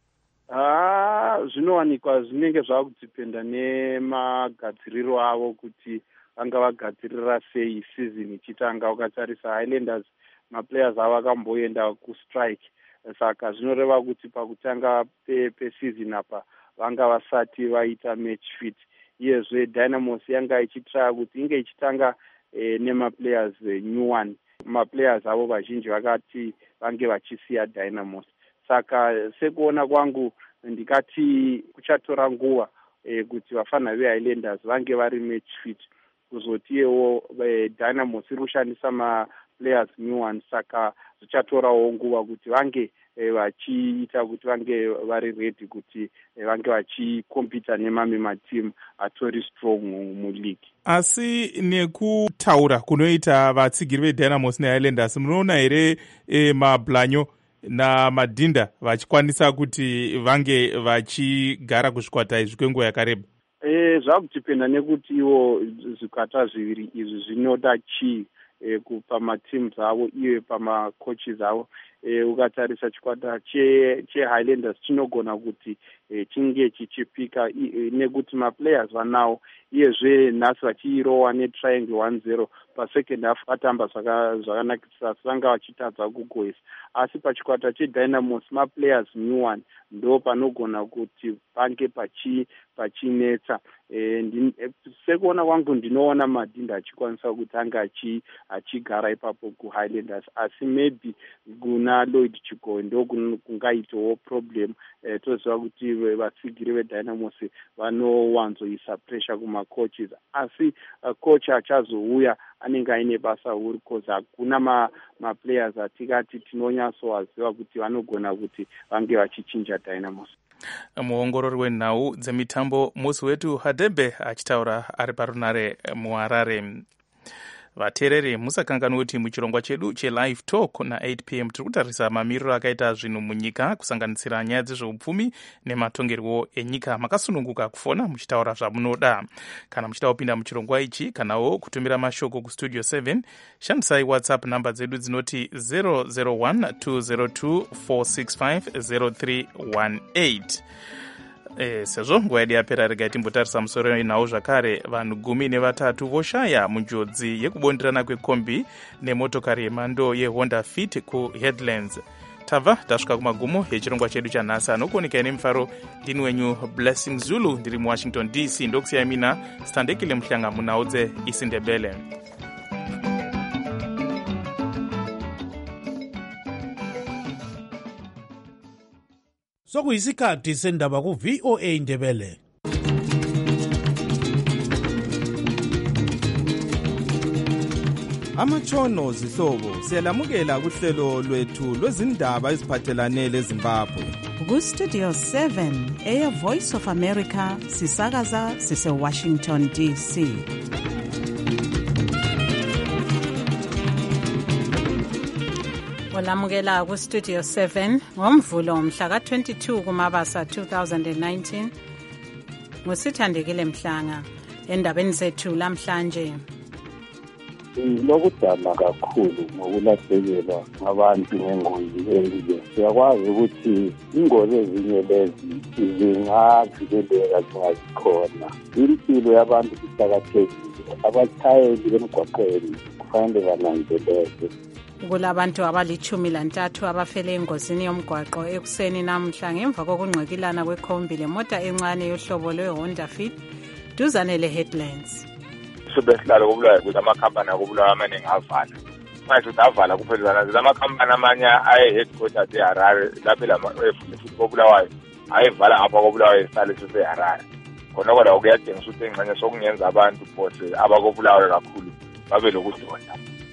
Ah, zvinowanikwa zvinenge zvakudhipenda nemagadziriro avo kuti vanga vagadzirira sei season ichitanga. Ukatarisa Highlanders maplayers avo akamboenda kustrike, saka zvinoreva kuti pakutanga peseason apa vanga vasati vaita match fit. Iyezve Dynamos yanga ichitraya kuti inge ichitanga eh, nemaplayers eh, new one. Maplayers avo vazhinji vakati vange vachisiya Dynamos. Saka sekuona kwangu ndikati kuchatora nguva eh, kuti vafana veHighlanders vange vari match fit. Kuzotiyewo eh, Dynamos iri kushandisa maplayers new one, saka zvichatorawo nguva kuti vange eh, vachiita kuti vange vari ready kuti eh, vange vachikompita nemamwe matimu atori strong muleague. Asi nekutaura kunoita vatsigiri veDynamos neHighlanders, munoona here eh, mablanyo namadhinda vachikwanisa kuti vange vachigara kuzvikwata izvi kwenguva yakareba? Eh, zvakudhipenda nekuti iwo zvikwata zviviri izvi zvinoda chii e, pamatimu avo iwe pamacoaches avo. E, ukatarisa chikwata cheHighlanders che chinogona kuti e, chinge chichipika e, nekuti maplayers vanawo iyezve nhasi vachiirowa neTriangle one zero pasecond half atamba zvakanakisisa vanga vachitadza kugoisa. Asi pachikwata cheDynamos maplayers new one ndo panogona kuti pange pachi pachinetsa. E, sekuona kwangu ndinoona madhinda achikwanisa kuti anga achigara ipapo kuHighlanders, asi maybe kuna Lloyd Chikoe ndo kungaitawo problem. E, toziva kuti vatsigiri veDynamos vanowanzoisa pressure kumacoaches, asi uh, coach achazouya anenge aine basa huru because hakuna ma, maplayers atikati tinonyatsowaziva kuti vanogona kuti vange vachichinja Dynamos. Muongorori wenhau dzemitambo musi wetu Hadebe achitaura ari parunare muHarare. Vateereri musakanganwe kuti muchirongwa chedu chelive talk na eight p m tiri kutarisa mamiriro akaita zvinhu munyika kusanganisira nyaya dzezveupfumi nematongerwo enyika. Makasununguka kufona muchitaura zvamunoda. Kana muchida kupinda muchirongwa ichi kanawo kutumira mashoko kustudio seven, shandisai WhatsApp namba dzedu dzinoti zero zero one two zero two four six five zero three one eight. E, sezvo nguva yedu yapera, regai timbotarisa musoro inhau zvakare. Vanhu gumi nevatatu voshaya munjodzi yekubonderana kwekombi nemotokari yemhando yeHonda Fit kuHeadlands. Tabva tasvika kumagumo echirongwa chedu chanhasi. Anokuonekai nemufaro ndini wenyu Blessing Zulu, ndiri muWashington D C. Ndokusiyai mina Standekile Muhlanga munhau dzeIsindebele. Sokuyisikhathi sendaba ku V O A Ndebele. Amatshono zihlobo siyalamukela kuhlelo lwethu lwezindaba eziphathelane leZimbabwe. Ku Studio seven Air Voice of America sisakaza sise Washington D C. Olamukela ku Studio seven ngomvulo mhla ka twenty-two kuMabasa two thousand nineteen. Ngusithandekile Mhlanga endabeni zethu lamhlanje. Lokudana kakhulu ngokulahlekelwa ngabantu ngengozi enje. Siyakwazi ukuthi ingozi ezinye lezi zingavikeleka zingazikhona. Impilo yabantu iqakathekile. Abatshayeli bemgwaqweni kufanele bananzelele. Kulabantu abalichumi lantathu abafele engozini yomgwaqo ekuseni namhla ngemva kokungqikilana kwekhombi lemota encane yohlobo lwe-Honda Fit duzane le-Headlands. Subesihlalo kubulawayo ukuthi amakhampani akubulawayo amaningi avala. Manje ukuthi avala kuphelezana zile amakhampani amanye aye-headquarters eHarare lapho futhi kobulawayo ayevala ngapha kobulawayo esihlale sise-Harare. Khonoko la kuyadingisa ukuthi engxenye sokungenza abantu phose abakobulawayo kakhulu babe lokudonda.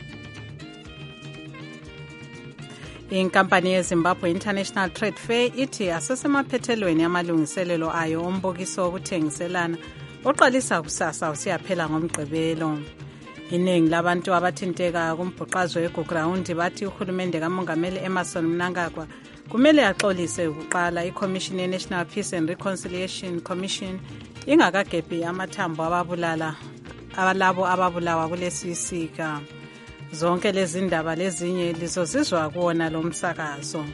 Inkampani yeZimbabwe International Trade Fair ithi asesemaphethelweni amalungiselelo ayo ombukiso wokuthengiselana oqalisa kusasa usiyaphela ngomgqibelo. Iningi labantu abathinteka kumbhuqazo weGoground bathi uhulumende kaMongameli Emmerson Mnangagwa kumele axolise ukuqala iCommission ye-National Peace and Reconciliation Commission ingakagebhi amathambo ababulala abalabo ababulawa kulesi sika. Zonke lezi ndaba lezinye lizozizwa kuona lo msakazo.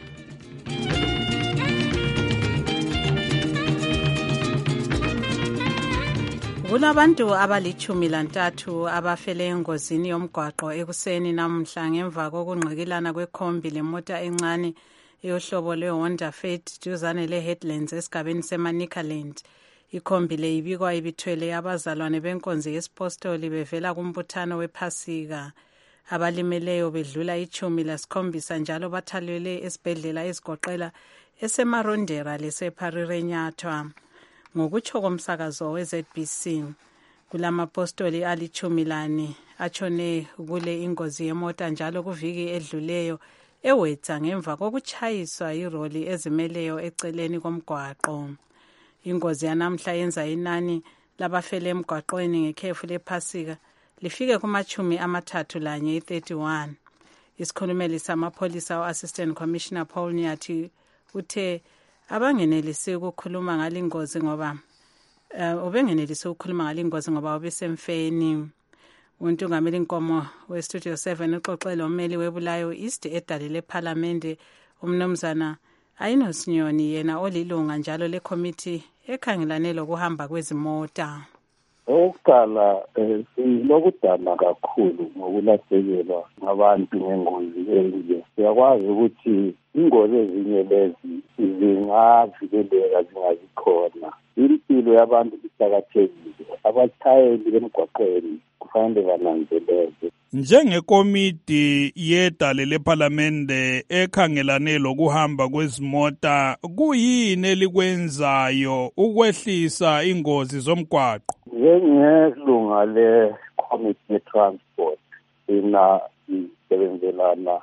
Kulabantu abalichumi lantathu abafele engozini yomgwaqo ekuseni namhla ngemva kokungqikilana kwekhombi lemota encane yohlobo lwe-Honda Fit duzane le-Headlands esigabeni seManicaland. Ikhombi le ibikwa ibithwele abazalwane benkonzo yesipostoli bevela kumbuthano wephasika. Abalimeleyo bedlula ichumi lasikhombisa njalo bathalelwe esibhedlela ezigoqela esemarondera leseparirenyathwa. Ngokutsho komsakazo we-Z B C kulamapostoli alichumi lane atshone kule ingozi yemota njalo kuviki edluleyo ewetha ngemva kokuchayiswa iroli ezimeleyo eceleni komgwaqo. Ingozi yanamhla yenza inani labafele emgwaqweni ngekhefu lephasika lifike kumachumi amathathu lanye i-thirty-one. Isikhulumeli samapholisa u-Assistant Commissioner Paul Nyathi uthe abangenelisi ukukhuluma ngalingozi ngoba uh, ubengenelisi ukukhuluma ngalingozi ngoba ubesemfeni. Untungameli Nkomo we-Studio seven uxoxele ummeli webulayo East edale leParliament umnumzana Ayinosinyoni yena olilunga njalo lekomiti ekhangelane lokuhamba kwezimota. Okuqala lokudana kakhulu ngokulahlekelwa ngabantu ngengozi enje. Siyakwazi ukuthi ingozi ezinye lezi zingavikeleka zingazikhona. Impilo yabantu iqakathekile. Abatshayeli bemgwaqweni kufanele bananzelele. Njengekomiti yedale leParliamente ekhangelane lokuhamba kwezimota kuyini elikwenzayo ukwehlisa ingozi zomgwaqo? Njengelunga le-Committee ye-Transport ina isebenzelana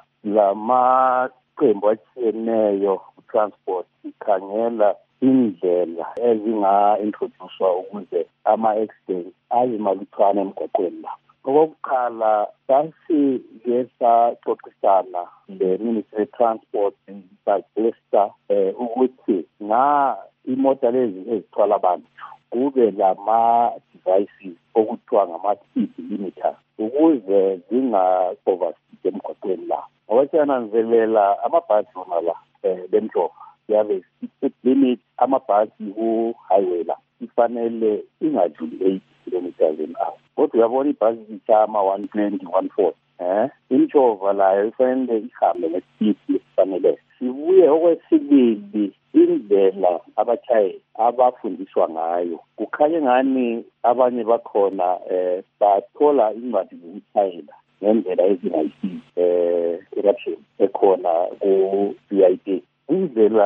lamaqembu atshiyeneyo ku-transport ikhangela indlela ezinga-introducwa ukuze ama-accidents ayimalutshwana emgwaqweni la. Okokuqala sasike saxoxisana le-Ministry ye-Transport sasuggesta eh, ukuthi nga imota lezi ezithwala abantu kube lama-devices okuthiwa ngama-speed limiters ukuze zinga-overspeed emgwaqweni la. Ngoba siyananzelela amabhasi wona la um lemhlophe yabe speed limit amabhasi ku-highway la ifanele ingadluli eight kilometers an hour. Kodwa uyabona ibhasi zishama one twenty, one forty. Eh? Imshova layo ifanele ihambe ngespeed esifanele. Sibuye okwesibili indlela abatshayeli abafundiswa ngayo. Kukhanye ngani abanye bakhona eh bathola incwadi zokushayela ngendlela ezingayisizi eh corruption ekhona ku V I P. Indlela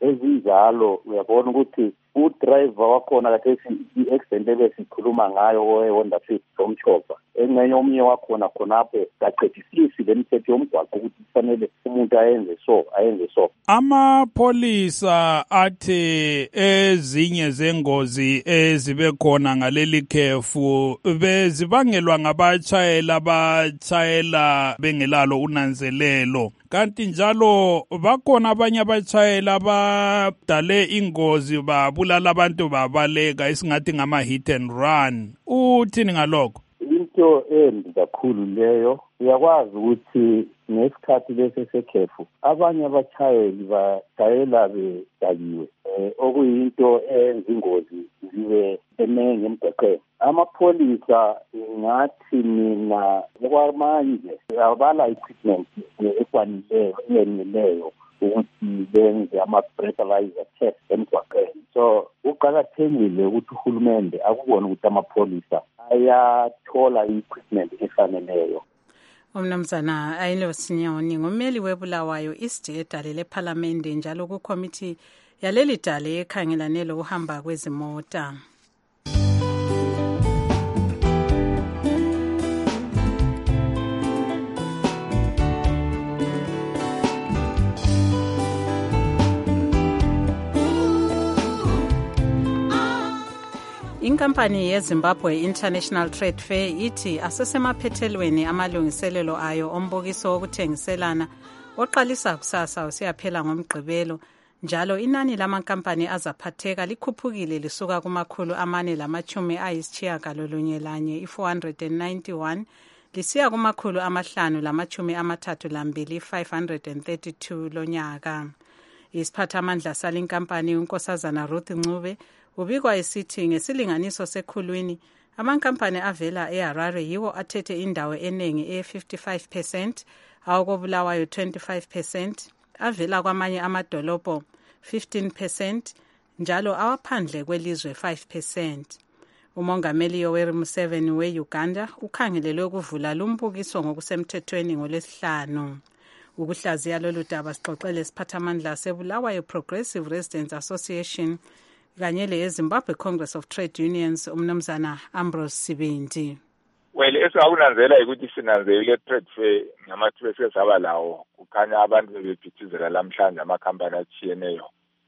ezinjalo uyabona ukuthi udriver wakhona kathesi i-accident ebesikhuluma ngayo we-Honda Fit somchopha engxenye omnye wakhona khonapho kaqedisisi le mithetho yomgwaqo ukuthi kufanele umuntu ayenze so ayenze so. Amapholisa athe ezinye zengozi ezibe khona ngaleli khefu bezibangelwa ngabatshayeli abatshayela bengelalo unanzelelo, kanti njalo bakhona abanye abatshayeli abadale ingozi babulala abantu babaleka esingathi ngama-hit and run. Uthini ngalokho? Into embi kakhulu leyo. Uyakwazi ukuthi nesikhathi lesi sekhefu abanye abatshayeli batshayela bedakiwe, eh, okuyinto eyenza ingozi zibe eningi emgwaqeni. Amapholisa ngathi mina okwamanje abala equipment ekwanileyo eyeneleyo ukuthi benze ama-breathalyzer test emgwaqeni. So uqakathekile ukuthi uhulumende akubone ukuthi amapholisa ayathola i-equipment efaneleyo. Umnumzana Ayilo Sinyoni ngumeli weBulawayo East edale lephalamende njalo kukomiti yaleli dale ekhangelane lokuhamba kwezimota. Inkampani yeZimbabwe International Trade Fair ithi asesemaphethelweni amalungiselelo ayo ombukiso wokuthengiselana oqalisa kusasa usiyaphela ngomgqibelo, njalo inani lamankampani azaphatheka likhuphukile lisuka kumakhulu amane lamachumi ayisitshiyagalolunye lanye i-four hundred ninety-one lisiya kumakhulu amahlanu lamachumi amathathu lambili i-five hundred thirty-two lonyaka. Isiphathamandla salinkampani uNkosazana Ruth Ncube ubikwa esithi ngesilinganiso sekhulwini amankampani avela eHarare yiwo athethe indawo eningi e-fifty-five percent, awokobulawayo twenty-five percent, avela kwamanye amadolobho fifteen percent, njalo awaphandle kwelizwe five percent. Umongameli Yoweri Museveni we-Uganda ukhangelelwe ukuvula lumbukiso ngokusemthethweni ngolwesihlanu. Ukuhlaziya lolu daba sixoxele isiphathamandla seBulawayo Progressive Residents Association kanye le-Zimbabwe Congress of Trade Unions umnumzana Ambrose Sibindi. Well, esingakunanzela ukuthi sinanzelile trade fair ngamathuba esike saba lawo kukhanya abantu bebephithizela lamhlanje amakhampani atshiyeneyo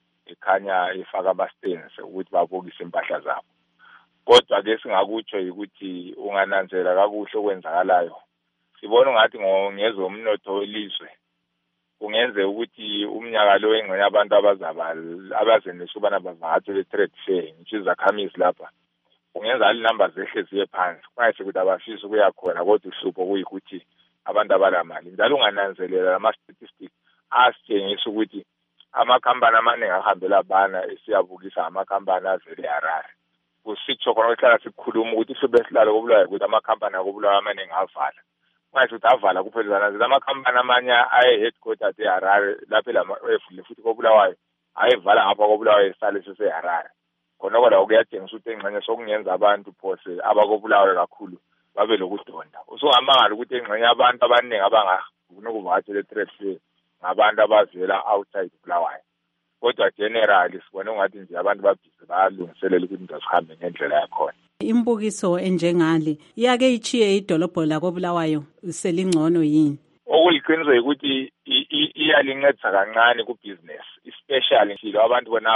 ekhanya ifaka ama-stands ukuthi babukise impahla zabo. Kodwa ke singakutsho ukuthi ungananzela kakuhle okwenzakalayo. Sibona ngathi ngezomnotho welizwe kungenze ukuthi umnyaka lo engxenye abantu abazaba abazenisa ubana bavakathe le trade fair nje zakhamisi lapha kungenza ali numbers ehle ziye phansi kwayise ukuthi abafisa ukuya khona kodwa uhlupho kuyikuthi abantu abalamali. Njalo ungananzelela ama statistics asitshengisa ukuthi amakhampani amaningi ahambela abana esiyabukisa amakhampani avele eHarare. Kusitsho khona ukuhlala sikhuluma ukuthi sibe silala kobulawayo ukuthi amakhampani akobulawayo amaningi avala. Kwayise ukuthi avala kuphelezana zile amakhampani amanye aye-headquarters eHarare lapho evule futhi kobulawayo ayevala ngapha kobulawayo esale seseHarare. Khonoko la kuyatshengisa ukuthi engxenye sokungenza abantu phose abakobulawayo kakhulu babe lokudonda. Usungamangala ukuthi engxenye abantu abaningi abangafuna ukuvakatshela e-trade fair ngabantu abavela outside Bulawayo. Kodwa generally sibone ungathi nje abantu babhizi bayalungiselela ukuthi into zihambe ngendlela yakhona. Imbukiso enjengale iyake ichiye idolobho lakobulawayo selingcono yini? Okuliqiniso ukuthi iyalincedisa kancane ku-business, especially nje abantu bona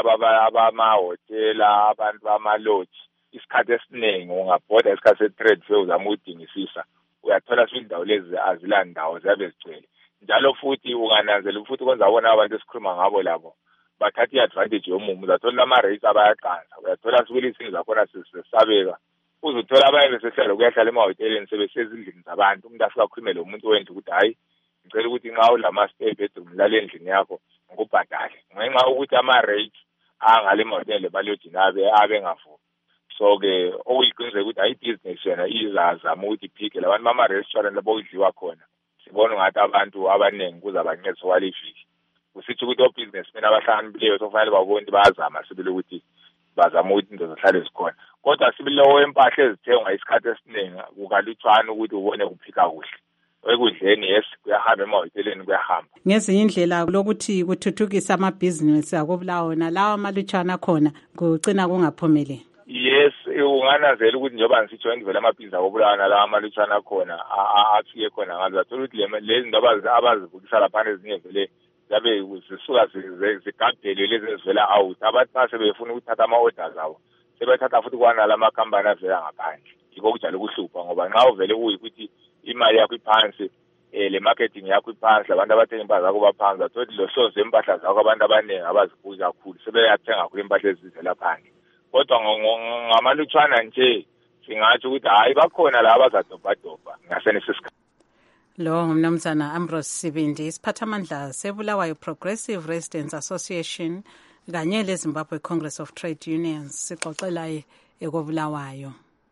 abamahotela, abantu bama-lodge. Isikhathi esiningi ungabhoda isikhathi se-trade fair uzama ukudingisisa uyathola indawo lezi azilandawo ziyabe zigcwele. Njalo futhi ungananzela futhi kwenza bona abantu esikhuluma ngabo labo bathatha i-advantage yomumo. Uzathola ama-rates abayaqansa, uyathola sibili izinto zakhona sisabeka. Uzothola abanye besehlala kuyahlala emahoteleni sebesezindlini zabantu. Umuntu afika akhulumele umuntu wendlu ukuthi hayi ngicela ukuthi nxa ulama-spare bedroom lale endlini yakho ngikubhadale. Ngenxa ukuthi ama-rates angale emahoteli balojini abe abengavumi. So-ke okuyiqiniso ukuthi hayi ibhizinesi yona izazama ukuthi iphike labantu bama-restaurant lapho kudliwa khona. Sibona ngathi abantu abaningi kuzabancedisa kwaliviki. Kusitsho ukuthi obhizinesi mina abahlakaniphile sofanele babone ukuthi bayazama sibile ukuthi bazama ukuthi into zihlale zikhona. Kodwa sibile empahla ezithengwa isikhathi esiningi kukalutshwana ukuthi ubone kuphika kuhle. ekudleni yes kuyahamba emahoteleni kuyahamba. Ngezinye indlela lokuthi kuthuthukisa amabhizinisi akubulawo nalawa amalutshwana khona kugcina kungaphumeleli. Yes, unganazela ukuthi njengoba ngisitsho ngivela amabhizinisi akubulawa nalawa amalutshwana khona afike khona ngazo athola ukuthi lezi zinto abazivukisa laphana ezinye vele zabe zisuka zigabhele lezi ezivela out. Abantu base befuna ukuthatha ama-orders abo sebethatha futhi kwanala amakhampani avela ngaphandle. Yiko kujalo kuhlupha ngoba nxa uvele kuyikuthi imali yakho iphansi eh le marketing yakho iphansi abantu abathenga impahla zakho baphansi athothi lo hloze impahla zakho abantu abaningi abazibuza kakhulu sebeyathenga kakhulu impahla ezivela phandle. Kodwa ngamalutshwana nje singathi ukuthi hayi bakhona la abazadobhadobha ngasenesisikhathi. Lo ngumnumzana Ambrose Sibindi, isiphathamandla seBulawayo Progressive Residents Association kanye leZimbabwe Congress of Trade Unions sixoxela ekobulawayo.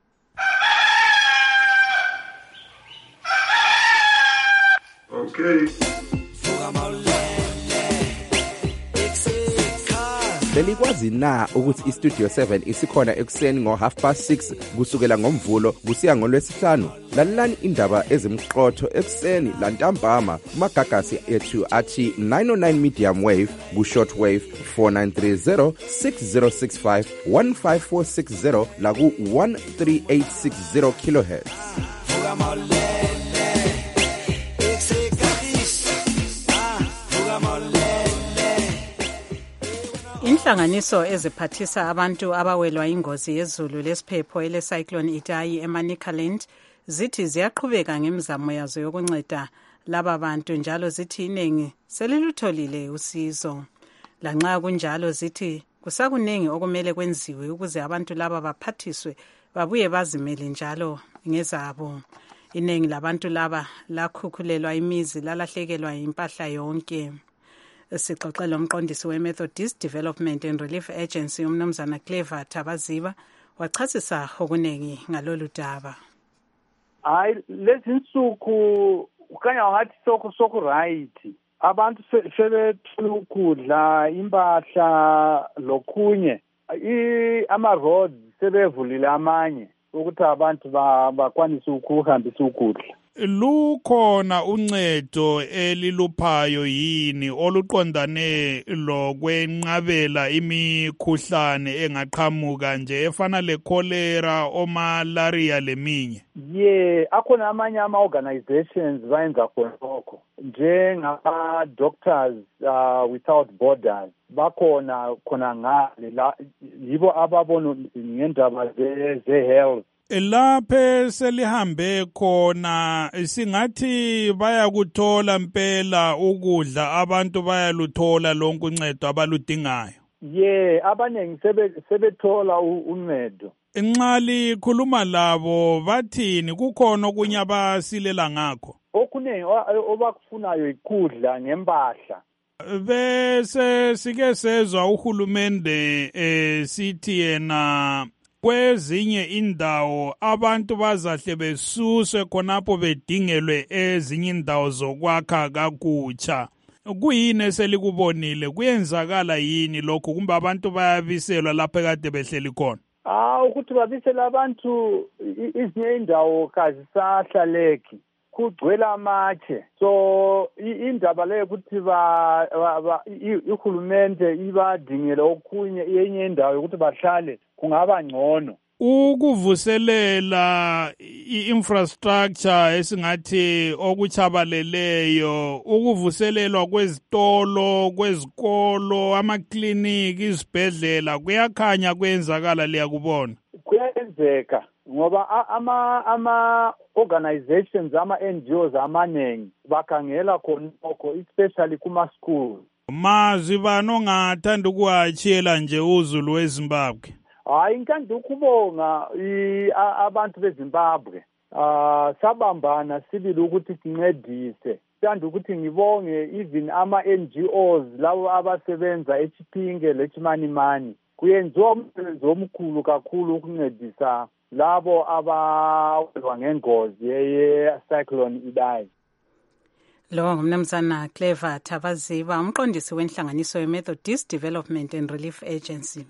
Okay. Belikwazi na ukuthi iStudio seven isikhona ekuseni ngo half past six kusukela ngomvulo kusiya ngolwesihlanu? Lalelani indaba ezimqotho ekuseni lantambama kumagagasi ethu athi nine oh nine medium wave ku short wave four nine three zero six zero six five one five four six zero la ku one three eight six zero kilohertz. Inhlanganiso eziphathisa abantu abawelwa ingozi yezulu lesiphepho ele cyclone Idai eManicaland zithi ziyaqhubeka ngemizamo yazo yokunceda laba bantu njalo zithi iningi selilutholile usizo. Lanxa kunjalo zithi kusakuningi okumele kwenziwe ukuze abantu laba baphathiswe babuye bazimele njalo ngezabo. Iningi labantu laba lakhukhulelwa imizi lalahlekelwa impahla yonke. Sixoxela umqondisi we-Methodist Development and Relief Agency umnumzana Clever Tabaziba wachasisa okunengi ngalolu daba. Hayi lezi nsuku ukanya ngathi soko soko right. Abantu sebethola ukudla impahla lokunye ama roads sebevulile amanye ukuthi abantu bakwanise ukuhambisa ukudla. Lukhona uncedo eliluphayo yini oluqondane lokwenqabela imikhuhlane engaqhamuka nje efana le cholera o malaria leminye? Yeah, akhona amanye ama organizations bayenza khonokho njengama Doctors uh, Without Borders bakhona khona ngale yibo ababona ngendaba ze health. Laphe selihambe khona singathi bayakuthola impela ukudla abantu bayaluthola lonke uncedo abaludingayo. Yeah, abanengi sebe sebethola uncedo. Nxa likhuluma labo bathini kukhona okunye abasilela ngakho? Okunengi obakufunayo ikudla ngempahla. Bese sike sezwa uhulumende eh sithi yena kwezinye indawo abantu bazahle besuswe khonapho bedingelwe ezinye indawo zokwakha kakutsha. Kuyini eselikubonile? Kuyenzakala yini lokho kumbe abantu bayabiselwa lapho kade behleli khona? Ah, ukuthi babisela abantu izinye indawo kazisahlaleki kugcwela amatshe. So indaba leyo ukuthi ba ihulumende ibadingele okunye yenye indawo ukuthi bahlale kungaba ngcono. Ukuvuselela i-infrastructure esingathi okuchabaleleyo, ukuvuselelwa kwezitolo, kwezikolo, amakliniki, izibhedlela kuyakhanya kwenzakala liyakubona? Kuyenzeka ngoba ama ama organizations ama N G Os amanengi bakhangela khonokho especially kuma school. Mazwi bano ngathanda ukuwachiyela nje uzulu weZimbabwe. Hayi ngithanda ukubonga abantu beZimbabwe. Ah sabambana sibili ukuthi sincedise. Ngithanda ukuthi ngibonge even ama N G Os lawo abasebenza eChipinge leChimanimani. Kuyenziwa umsebenzi omkhulu kakhulu ukuncedisa labo abawelwa ngengozi ye cyclone Idai. Lo ngumnumzana Clever Tabaziba umqondisi wenhlanganiso ye-Methodist Development and Relief Agency.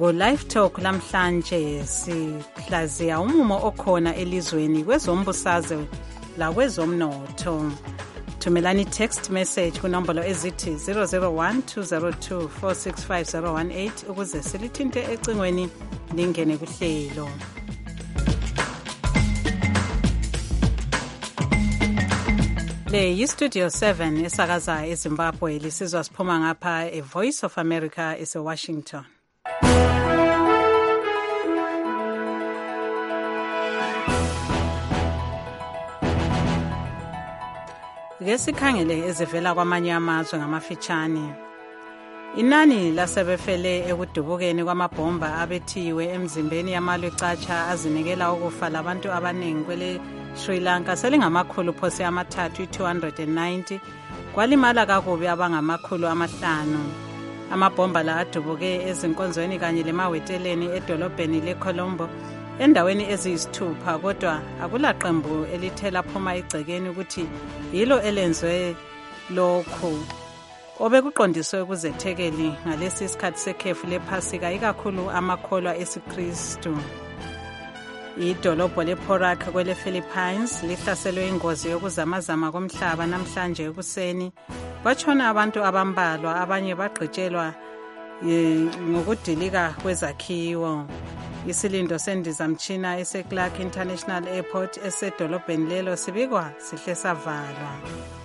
Ku-Live Talk lamhlanje sihlaziya umumo okhona elizweni kwezombusazwe lakwezomnotho. Thumelani text message kunombolo ezithi zero zero one two zero two four six five zero one eight ukuze silithinte ecingweni lingene kuhlelo. Le yi-Studio seven esakaza eZimbabwe lisizwa siphuma ngapha e-Voice of America ese-Washington. Ke sikhangele ezivela kwamanye amazwe ngamafitshane. Inani lasebefele ekudubukeni kwamabhomba abethiwe emzimbeni yamalwecatsha azinikela ukufa labantu abaningi kwele Sri Lanka selingamakhulu phose amathathu two hundred ninety kwalimala kakubi abangamakhulu amahlanu. Amabhomba la adubuke ezinkonzweni kanye lemaweteleni edolobheni leColombo endaweni eziyisithupha kodwa akulaqembu elithela phuma igcekeni ukuthi yilo elenzwe lokhu. Obekuqondiswe ukuzethekeli ngalesi sikhathi sekhefu lephasika ikakhulu amakholwa esiKristu. Idolobho lePorak kwele Philippines lihlaselwe ingozi yokuzamazama komhlaba namhlanje ekuseni. Batshona abantu abambalwa abanye bagqitshelwa ngokudilika kwezakhiwo. Isilindo sendizamtshina ese-Clark International Airport esedolobheni lelo sibikwa sihle savalwa.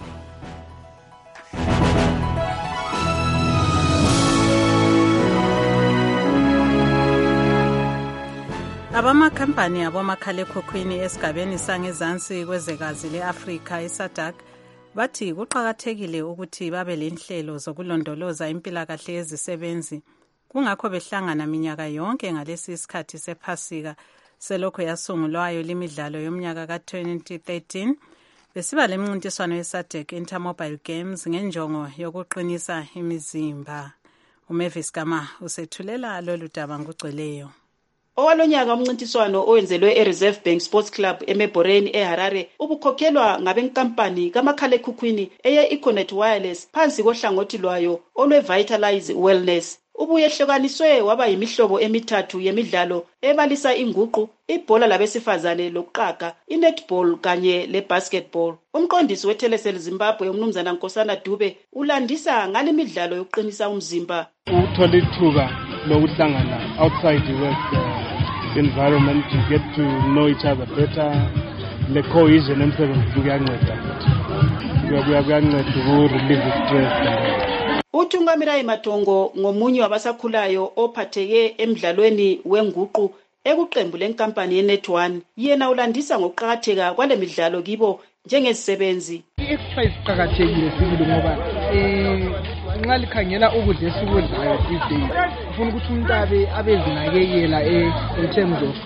Abamakhampani abomakhalekhukhwini esigabeni sangezansi kwezwekazi le-Afrika i-SADC bathi kuqakathekile ukuthi babe lenhlelo zokulondoloza impilakahle yezisebenzi. Kungakho behlangana minyaka yonke ngalesi isikhathi sephasika selokho yasungulwayo limidlalo yomnyaka ka-twenty thirteen besiba lemncintiswano ye-SADC Intermobile Games ngenjongo yokuqinisa imizimba. uMavis Gama usethulela lolu daba ngokugcweleyo. Owalonyaka umncintiswano owenzelwe eReserve Bank Sports Club eMeboreni eHarare ubukhokhelwa ngabenkampani kamakhalekhukhwini eye-Econet Wireless phansi kohlangothi lwayo olwe-Vitalize Wellness. Ubuyehlukaniswe waba yimihlobo emithathu yemidlalo ebalisa inguqu, ibhola labesifazane lokuqaga, i-netball kanye le-basketball. Umqondisi we-Telecel Zimbabwe umnumzana Nkosana Dube ulandisa ngale midlalo yokuqinisa umzimba. Uthola ithuba lokuhlangana outside the work uh, environment to get to know each other better. Le cohesion emsebenzi kuyanceda futhi. Kuyanceda uku-relieve stress. Uthungamirayi Matongo ngomunye wabasakhulayo ophatheke emidlalweni wenguqu ekuqembu lenkampani yeNet one. Yena ulandisa ngokuqakatheka kwale midlalo kibo njengezisebenzi. I-exercise iqakathekile sibili ngoba eh nxa likhangela ukudla esikudlayo these days ufuna ukuthi umuntu abe abezinakekela in terms of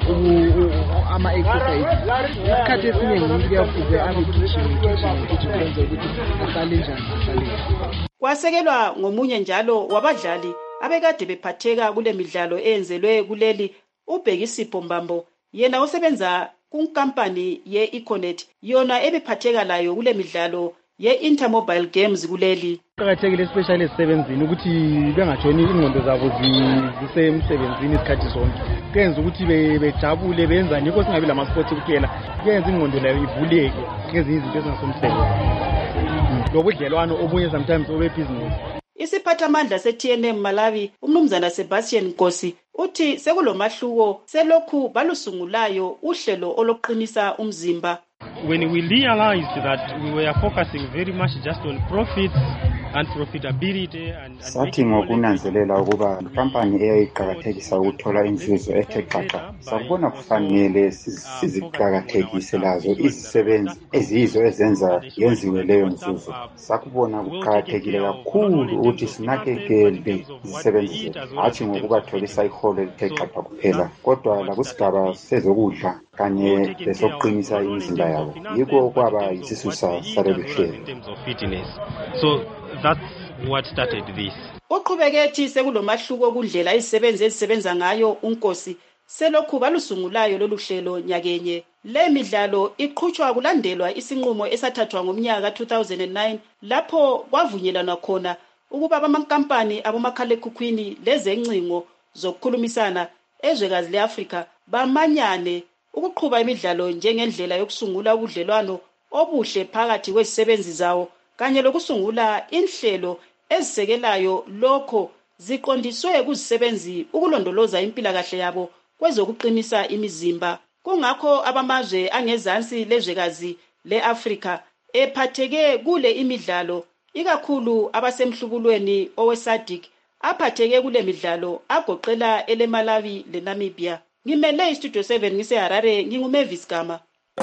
ama-exercise. Isikhathi esiningi umuntu kuyafuze abegijime gijime gijime kwenza ukuthi ahlale njani ahlale. Kwasekelwa ngomunye njalo wabadlali abekade bephatheka kule midlalo eyenzelwe kuleli uBhekisipho Mbambo. Yena usebenza kunkampani ye-Econet yona ebephatheka layo kule midlalo ye-Intermobile Games kuleli. Kuqakathekile especially esebenzini ukuthi bengatshoni ingqondo zabo zisemsebenzini isikhathi sonke. Kuyenza ukuthi bejabule benza nikho singabi lama-sports kuphela. Kuyenza ingqondo layo ivuleke ngezinye izinto ezingasomsebenzi. Lobudlelwano obunye sometimes obe-business. Isiphathamandla se-T N M Malawi umnumzana Sebastian Nkosi uthi sekulomahluko selokhu balusungulayo uhlelo olokuqinisa umzimba. When we realized that we were focusing very much just on profits and profitability and sathi ngokunanzelela ukuba inkampani eyayiqhakathekisa ukuthola inzuzo ethe xaxa sakubona kufanele siziqhakathekise lazo izisebenzi eziyizo ezenza yenziwe leyo nzuzo. Sakubona kuqhakathekile kakhulu ukuthi sinakekele izisebenzi zethu hathi ngokubatholisa iholo ethe xaxa kuphela kodwa lakusigaba sezokudla kanye lesokuqinisa imizimba yabo yikho kwaba yisisusa salolu hlelo. So that's what started this. Uqhubeke ethi sekulomahluko kundlela izisebenzi ezisebenza ngayo uNkosi selokhu balusungulayo lolu hlelo nyakenye. Le midlalo iqhutshwa kulandelwa isinqumo esathathwa ngomnyaka two thousand nine lapho kwavunyelana khona ukuba amankampani abomakhalekhukhwini lezencingo zokukhulumisana ezwekazi le-Afrika bamanyane ukuqhuba imidlalo njengendlela yokusungula ubudlelwano obuhle phakathi kwezisebenzi zawo kanye lokusungula inhlelo ezisekelayo lokho ziqondiswe kuzisebenzi ukulondoloza impilakahle yabo kwezokuqinisa imizimba. Kungakho abamazwe angezansi lezwekazi le-Afrika ephatheke kule imidlalo ikakhulu abasemhlubulweni oweSADC aphatheke kule midlalo agoqela eleMalawi leNamibia. Ngimele iStudio seven ngiseHarare, nginguMavis Gama.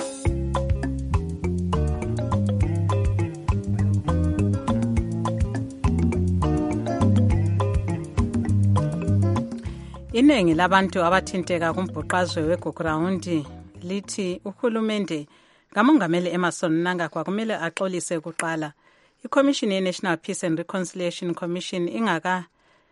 Iningi labantu abathinteka kumbhuqazwe weGogorawundi lithi uhulumende kamongameli Emmerson Mnangagwa kumele axolise kuqala iCommission ye-National Peace and Reconciliation Commission ingaka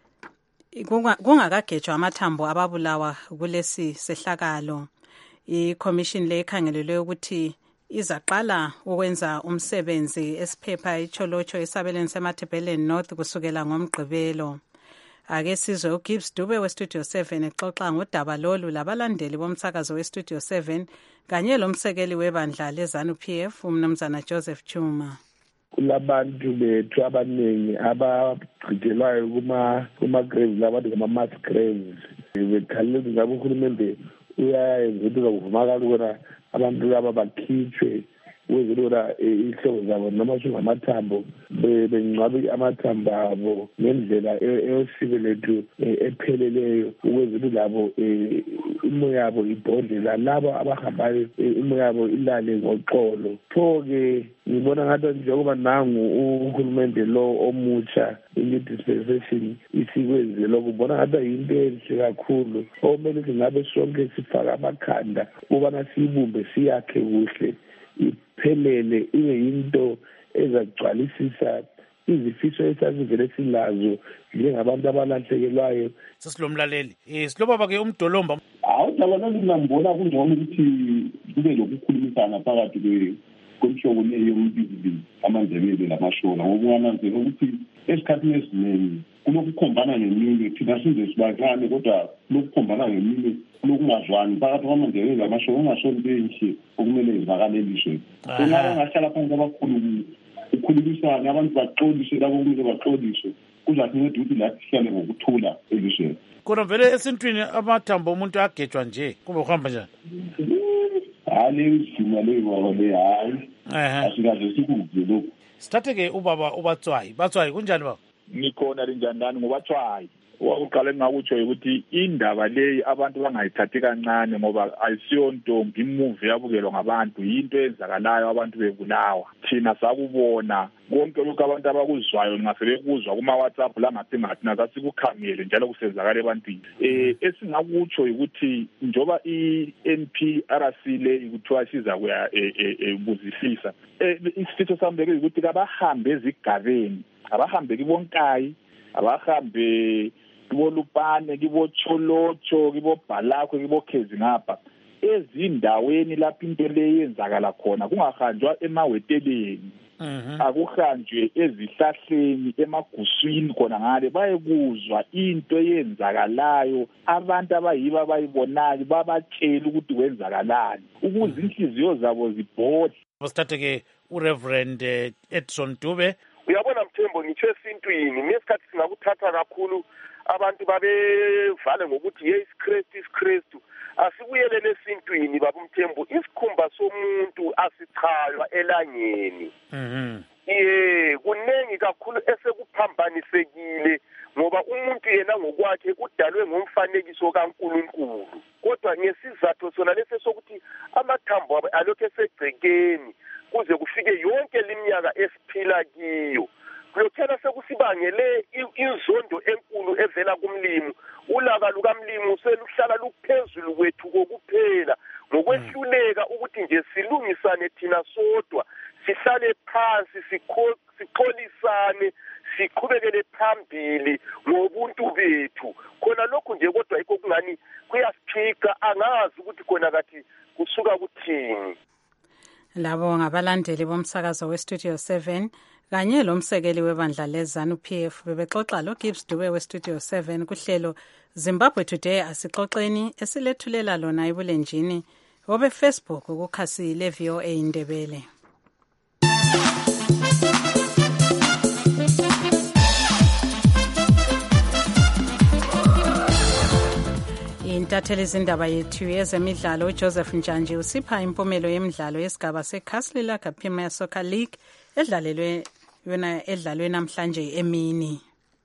kungakagejwa amathambo ababulawa kulesi sehlakalo. ICommission le ikhangelelwe ukuthi izaqala ukwenza umsebenzi esiphepha iCholocho esabelweni seMatabeleland North kusukela ngoMgqibelo. Ake sizwe uGibbs Dube weStudio seven exoxa ngodaba lolu labalandeli bomsakazo weStudio seven kanye lomsekeli webandla leZANU P F umnumzana Joseph Chuma. Kulabantu bethu abaningi abagcijelwayo kuma kuma graves labantu ngama mass graves bekhalele ngabe uhulumende uyayenza ukuthi kuvumakala ukona abantu laba bakhitshwe wezilona ihlobo zabo noma singamathambo bengcwabe amathambo abo ngendlela eyosiko lethu epheleleyo ukwenzela labo imoya yabo ibhodlela labo abahambayo imoya yabo ilale ngoxolo. Pho-ke ngibona ngathi njengoba nangu uhulumende lo omutsha i-new dispensation isikwenze lokho ngibona ngathi yinto enhle kakhulu okumele singabe sonke sifaka amakhanda ukubana siyibumbe siyakhe kuhle iphelele ibe yinto ezagcwalisisa izifiso esasivele silazo njengabantu abalahlekelwayo. Sesilomlaleli eh silobaba ke uMdolomba. Hawu nabona ngibona kunjalo ukuthi kube lokukhulumisana phakathi komhlobo neyombili amandebele lamashona ngokungananzela ukuthi esikhathini esiningi kulokukhombana ngeminwe thina size sibakane kodwa lokukhombana ngeminwe lokungazwani phakathi kwamandebele lamashona ungashoni benhle okumele izakaleliswe. Kungaba ngahlala phansi abakhulu ukukhulumisana abantu baxolise labo kumele baxolise kuzasinceda ukuthi lathi sihlale ngokuthula elizweni. Kodwa vele esintwini amathambo omuntu agejwa nje kumbe kuhamba njani? Hale izima leyo le hayi asikaze sikuzwe lokho. Sithathe-ke ubaba uBatswayi. Batswayi kunjani baba? Nikhona linjani ngoBatswayi? Wakuqala engakutsho ukuthi indaba leyi abantu bangayithathi kancane ngoba ayisiyonto ngimuve yabukelwa ngabantu yinto ezakalayo abantu bebulawa. Thina sakubona konke lokho abantu abakuzwayo ngasebekuzwa kuma WhatsApp la ngathi ngathi nasikukhangele njalo kusenzakala ebantwini. Eh esingakutsho ukuthi njoba i-N P R C le ikuthiwa siza kuya ebuzisisa. Isifitho sambeke ukuthi kabahambe ezigabeni, abahambe kibonkayi, abahambe kibolupane, kibocholocho, kibobhalakwe, kibokhezi ngapha ezindaweni lapho into le yenzakala khona kungahanjwa emaweteleni. Akuhanjwe ezihlahleni emaguswini khona ngale bayekuzwa into eyenzakalayo abantu abayiba bayibonayo babatshela ukuthi kwenzakalani ukuze inhliziyo zabo zibhodle. Sithathe-ke uReverend Edson Dube. Uyabona Mthembo ngitsho esintwini ngesikhathi singakuthatha kakhulu abantu babevale ngokuthi yes Christ is Christ. Asibuyelele esintwini baba Mthembo isikhumba somuntu asichaywa elangeni. Mhm. Eh kunengi kakhulu esekuphambanisekile ngoba umuntu yena ngokwakhe udalwe ngomfanekiso kaNkulunkulu. Kodwa ngesizathu sona lesi sokuthi amathambo alokho esegcekeni kuze kufike yonke leminyaka esiphila kiyo. Kuyothela sekusibangele inzondo enkulu evela kumlimi. Ulaka lukamlimi seluhlala luphezulu kwethu kokuphela ngokwehluleka ukuthi nje silungisane thina sodwa sihlale phansi sikholisane siqhubekele phambili ngobuntu bethu. Khona lokhu nje kodwa ikho kungani kuyasiphika angazi ukuthi khona kathi kusuka kuthini. Labo ngabalandeli bomsakazo weStudio seven kanye lomsekeli webandla leZANU P F bebexoxa loGibbs Dube weStudio seven kuhlelo Zimbabwe Today asixoxeni esilethulela lona ebulenjini obe Facebook kukhasi le V O A Indebele. Intatheli izindaba yethu yezemidlalo uJoseph Njanji usipha impumelo yemidlalo yesigaba seKhaslila Premier Soccer League edlalelwe yona edlalwe namhlanje emini.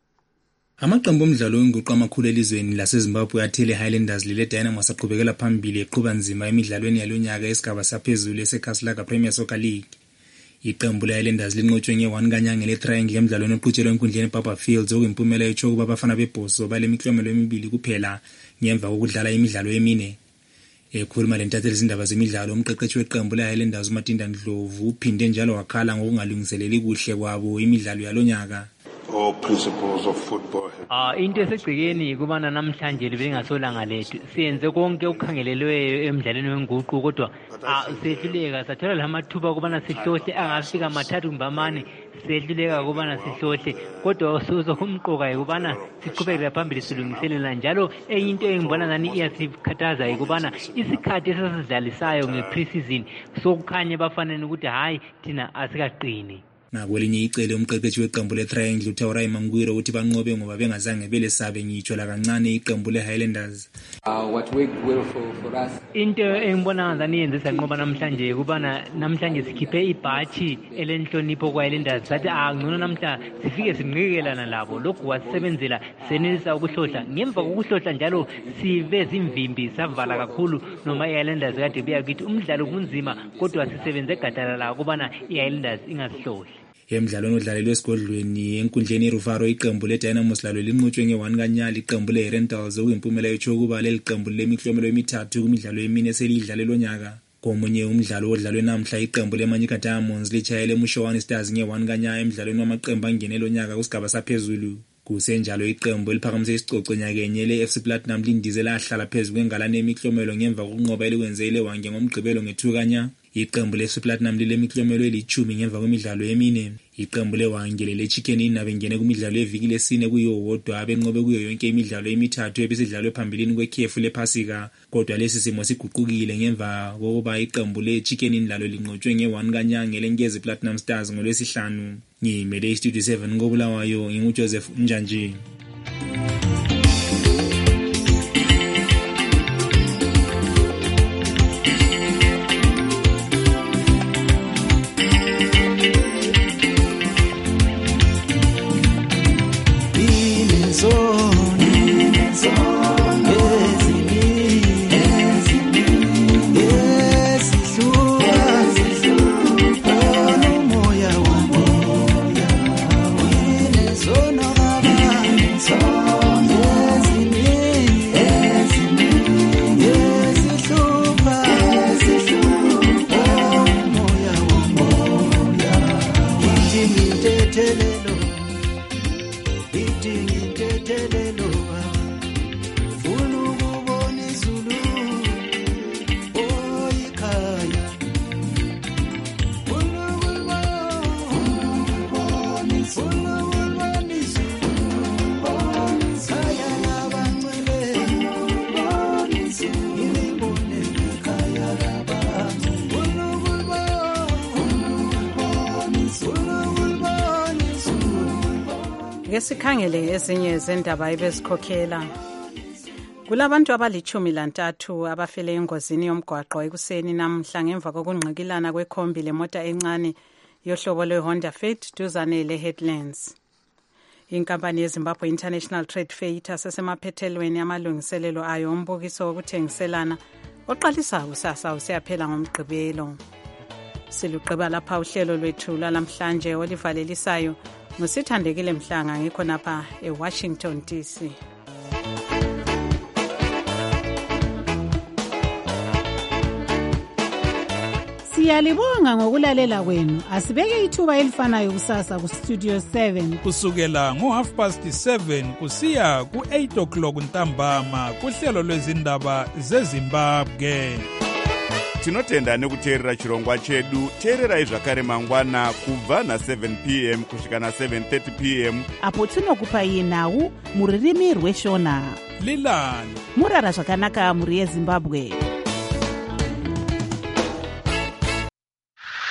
Amaqembu omdlalo wenguqu amakhulu elizweni laseZimbabwe athele Highlanders lile Dynamos aqhubekela phambili eqhuba nzima emidlalweni yalonyaka esigaba saphezulu eseKhaslila Premier Soccer League. Iqembu le-Highlanders linqotshwe nge-one kanyanga le-Triangle emdlalweni oqhutshelwe enkundleni eBaba Fields okuyimpumela etsho ukuba abafana bebhoso balemiklomelo emibili kuphela ngemva kokudlala imidlalo emine. Ekhuluma lentatheli izindaba zemidlalo umqeqeshi weqembu le-Highlanders uMatinda Ndlovu uphinde njalo wakhala ngokungalungiseleli kuhle kwabo imidlalo yalonyaka. All principles of football. Ah into esegcikeni kubana namhlanje libengasolanga lethu siyenze konke okukhangelelweyo emidlalweni wenguqu kodwa sehluleka sathola lamathuba kubana sihlohle angafika mathathu mbamane sehluleka kubana sihlohle kodwa usuzo kumqoka kubana siqhubekele phambili silungiselela njalo enye into engibona ngani iyasikhathaza kubana isikhathi esasidlalisayo nge-pre-season sokukhanya bafanele ukuthi hayi thina asikaqini. Nakwelinye icele umqeqeshi weqembu le-Triangle uThawurai Mangwiro uthi banqobe ngoba bengazange belesabe ngitsho la kancane iqembu le-Highlanders. Uh, what worked well for, for us. Into engibona ngani yenzisa ngoba namhlanje kubana namhlanje sikhiphe ibhathi elenhlonipho kwa-Highlanders sathi angcono namhla sifike sinqikelana labo lokhu wasebenzela senelisa ukuhlohla ngemva kokuhlohla njalo siveze imvimbi savala kakhulu noma i-Highlanders kade buya kithi umdlalo kunzima kodwa sisebenze gadalala kubana i-Highlanders ingasihlohli. Emidlalweni odlalelwe esigodlweni enkundleni eRuvaro iqembu leDynamos lalo linqotshwe nge-one kanyali iqembu leRentals okuyimpumela etsho ukuba leli qembu lemiklomelo emithathu kumidlalo emine eselidlalelwe lonyaka. Komunye umdlalo odlalwe namhla iqembu leManyika Diamonds litshayele eMushowana Stars nge-one kanyaya emidlalweni wamaqembu angenele lonyaka kusigaba saphezulu. Kusenjalo iqembu eliphakamise isicoco nyakenye le-F C Platinum lindize lahlala phezulu kwengalane emiklomelo ngemva kokunqoba elikwenze ilewange ngomgqibelo nge-two kanya. Iqembu le-F C Platinum lilemiklomelo elithumi ngemva kwemidlalo emine. Iqembu lewangele le-Chicken Inn abengene kumidlalo eviki lesine kuyowodwa abenqobe kuyo yonke imidlalo emithathu ebisidlalwe phambilini kwekhefu lephasika kodwa lesi simo siguqukile ngemva kokuba iqembu le-Chicken Inn lalo linqotshwe nge-one kanyanga elenkezi Platinum Stars ngolwesihlanu. Ngimele iStudio seven koBulawayo nginguJoseph Njanji. Ngesikhangele ezinye zendaba ebezikhokhela. Kulabantu abalichumi lantathu abafele engozini yomgwaqo ekuseni namhla ngemva kokungqikilana kwekhombi lemota encane yohlobo lweHonda Fit duzane leHeadlands. Inkampani yeZimbabwe International Trade Fair ithasesemaPhethelweni amalungiselelo ayo ombukiso wokuthengiselana oqalisa kusasa usiyaphela ngomgqibelo. Siluqeba lapha uhlelo lwethu lalamhlanje olivalelisayo Musithandekile Mhlanga ngikho napha eWashington D C. Siyalibonga ngokulalela kwenu. Asibeke ithuba elifanayo kusasa ku Studio seven kusukela ngo half past seven kusiya ku eight o'clock ntambama kuhlelo lwezindaba zeZimbabwe. Tinotenda nekuteerera chirongwa chedu. Teererai zvakare mangwana kubva na seven p m kusvika na seven thirty p m apo tinokupai nhau muririmi rweshona. lilani murara zvakanaka mhuri yezimbabwe.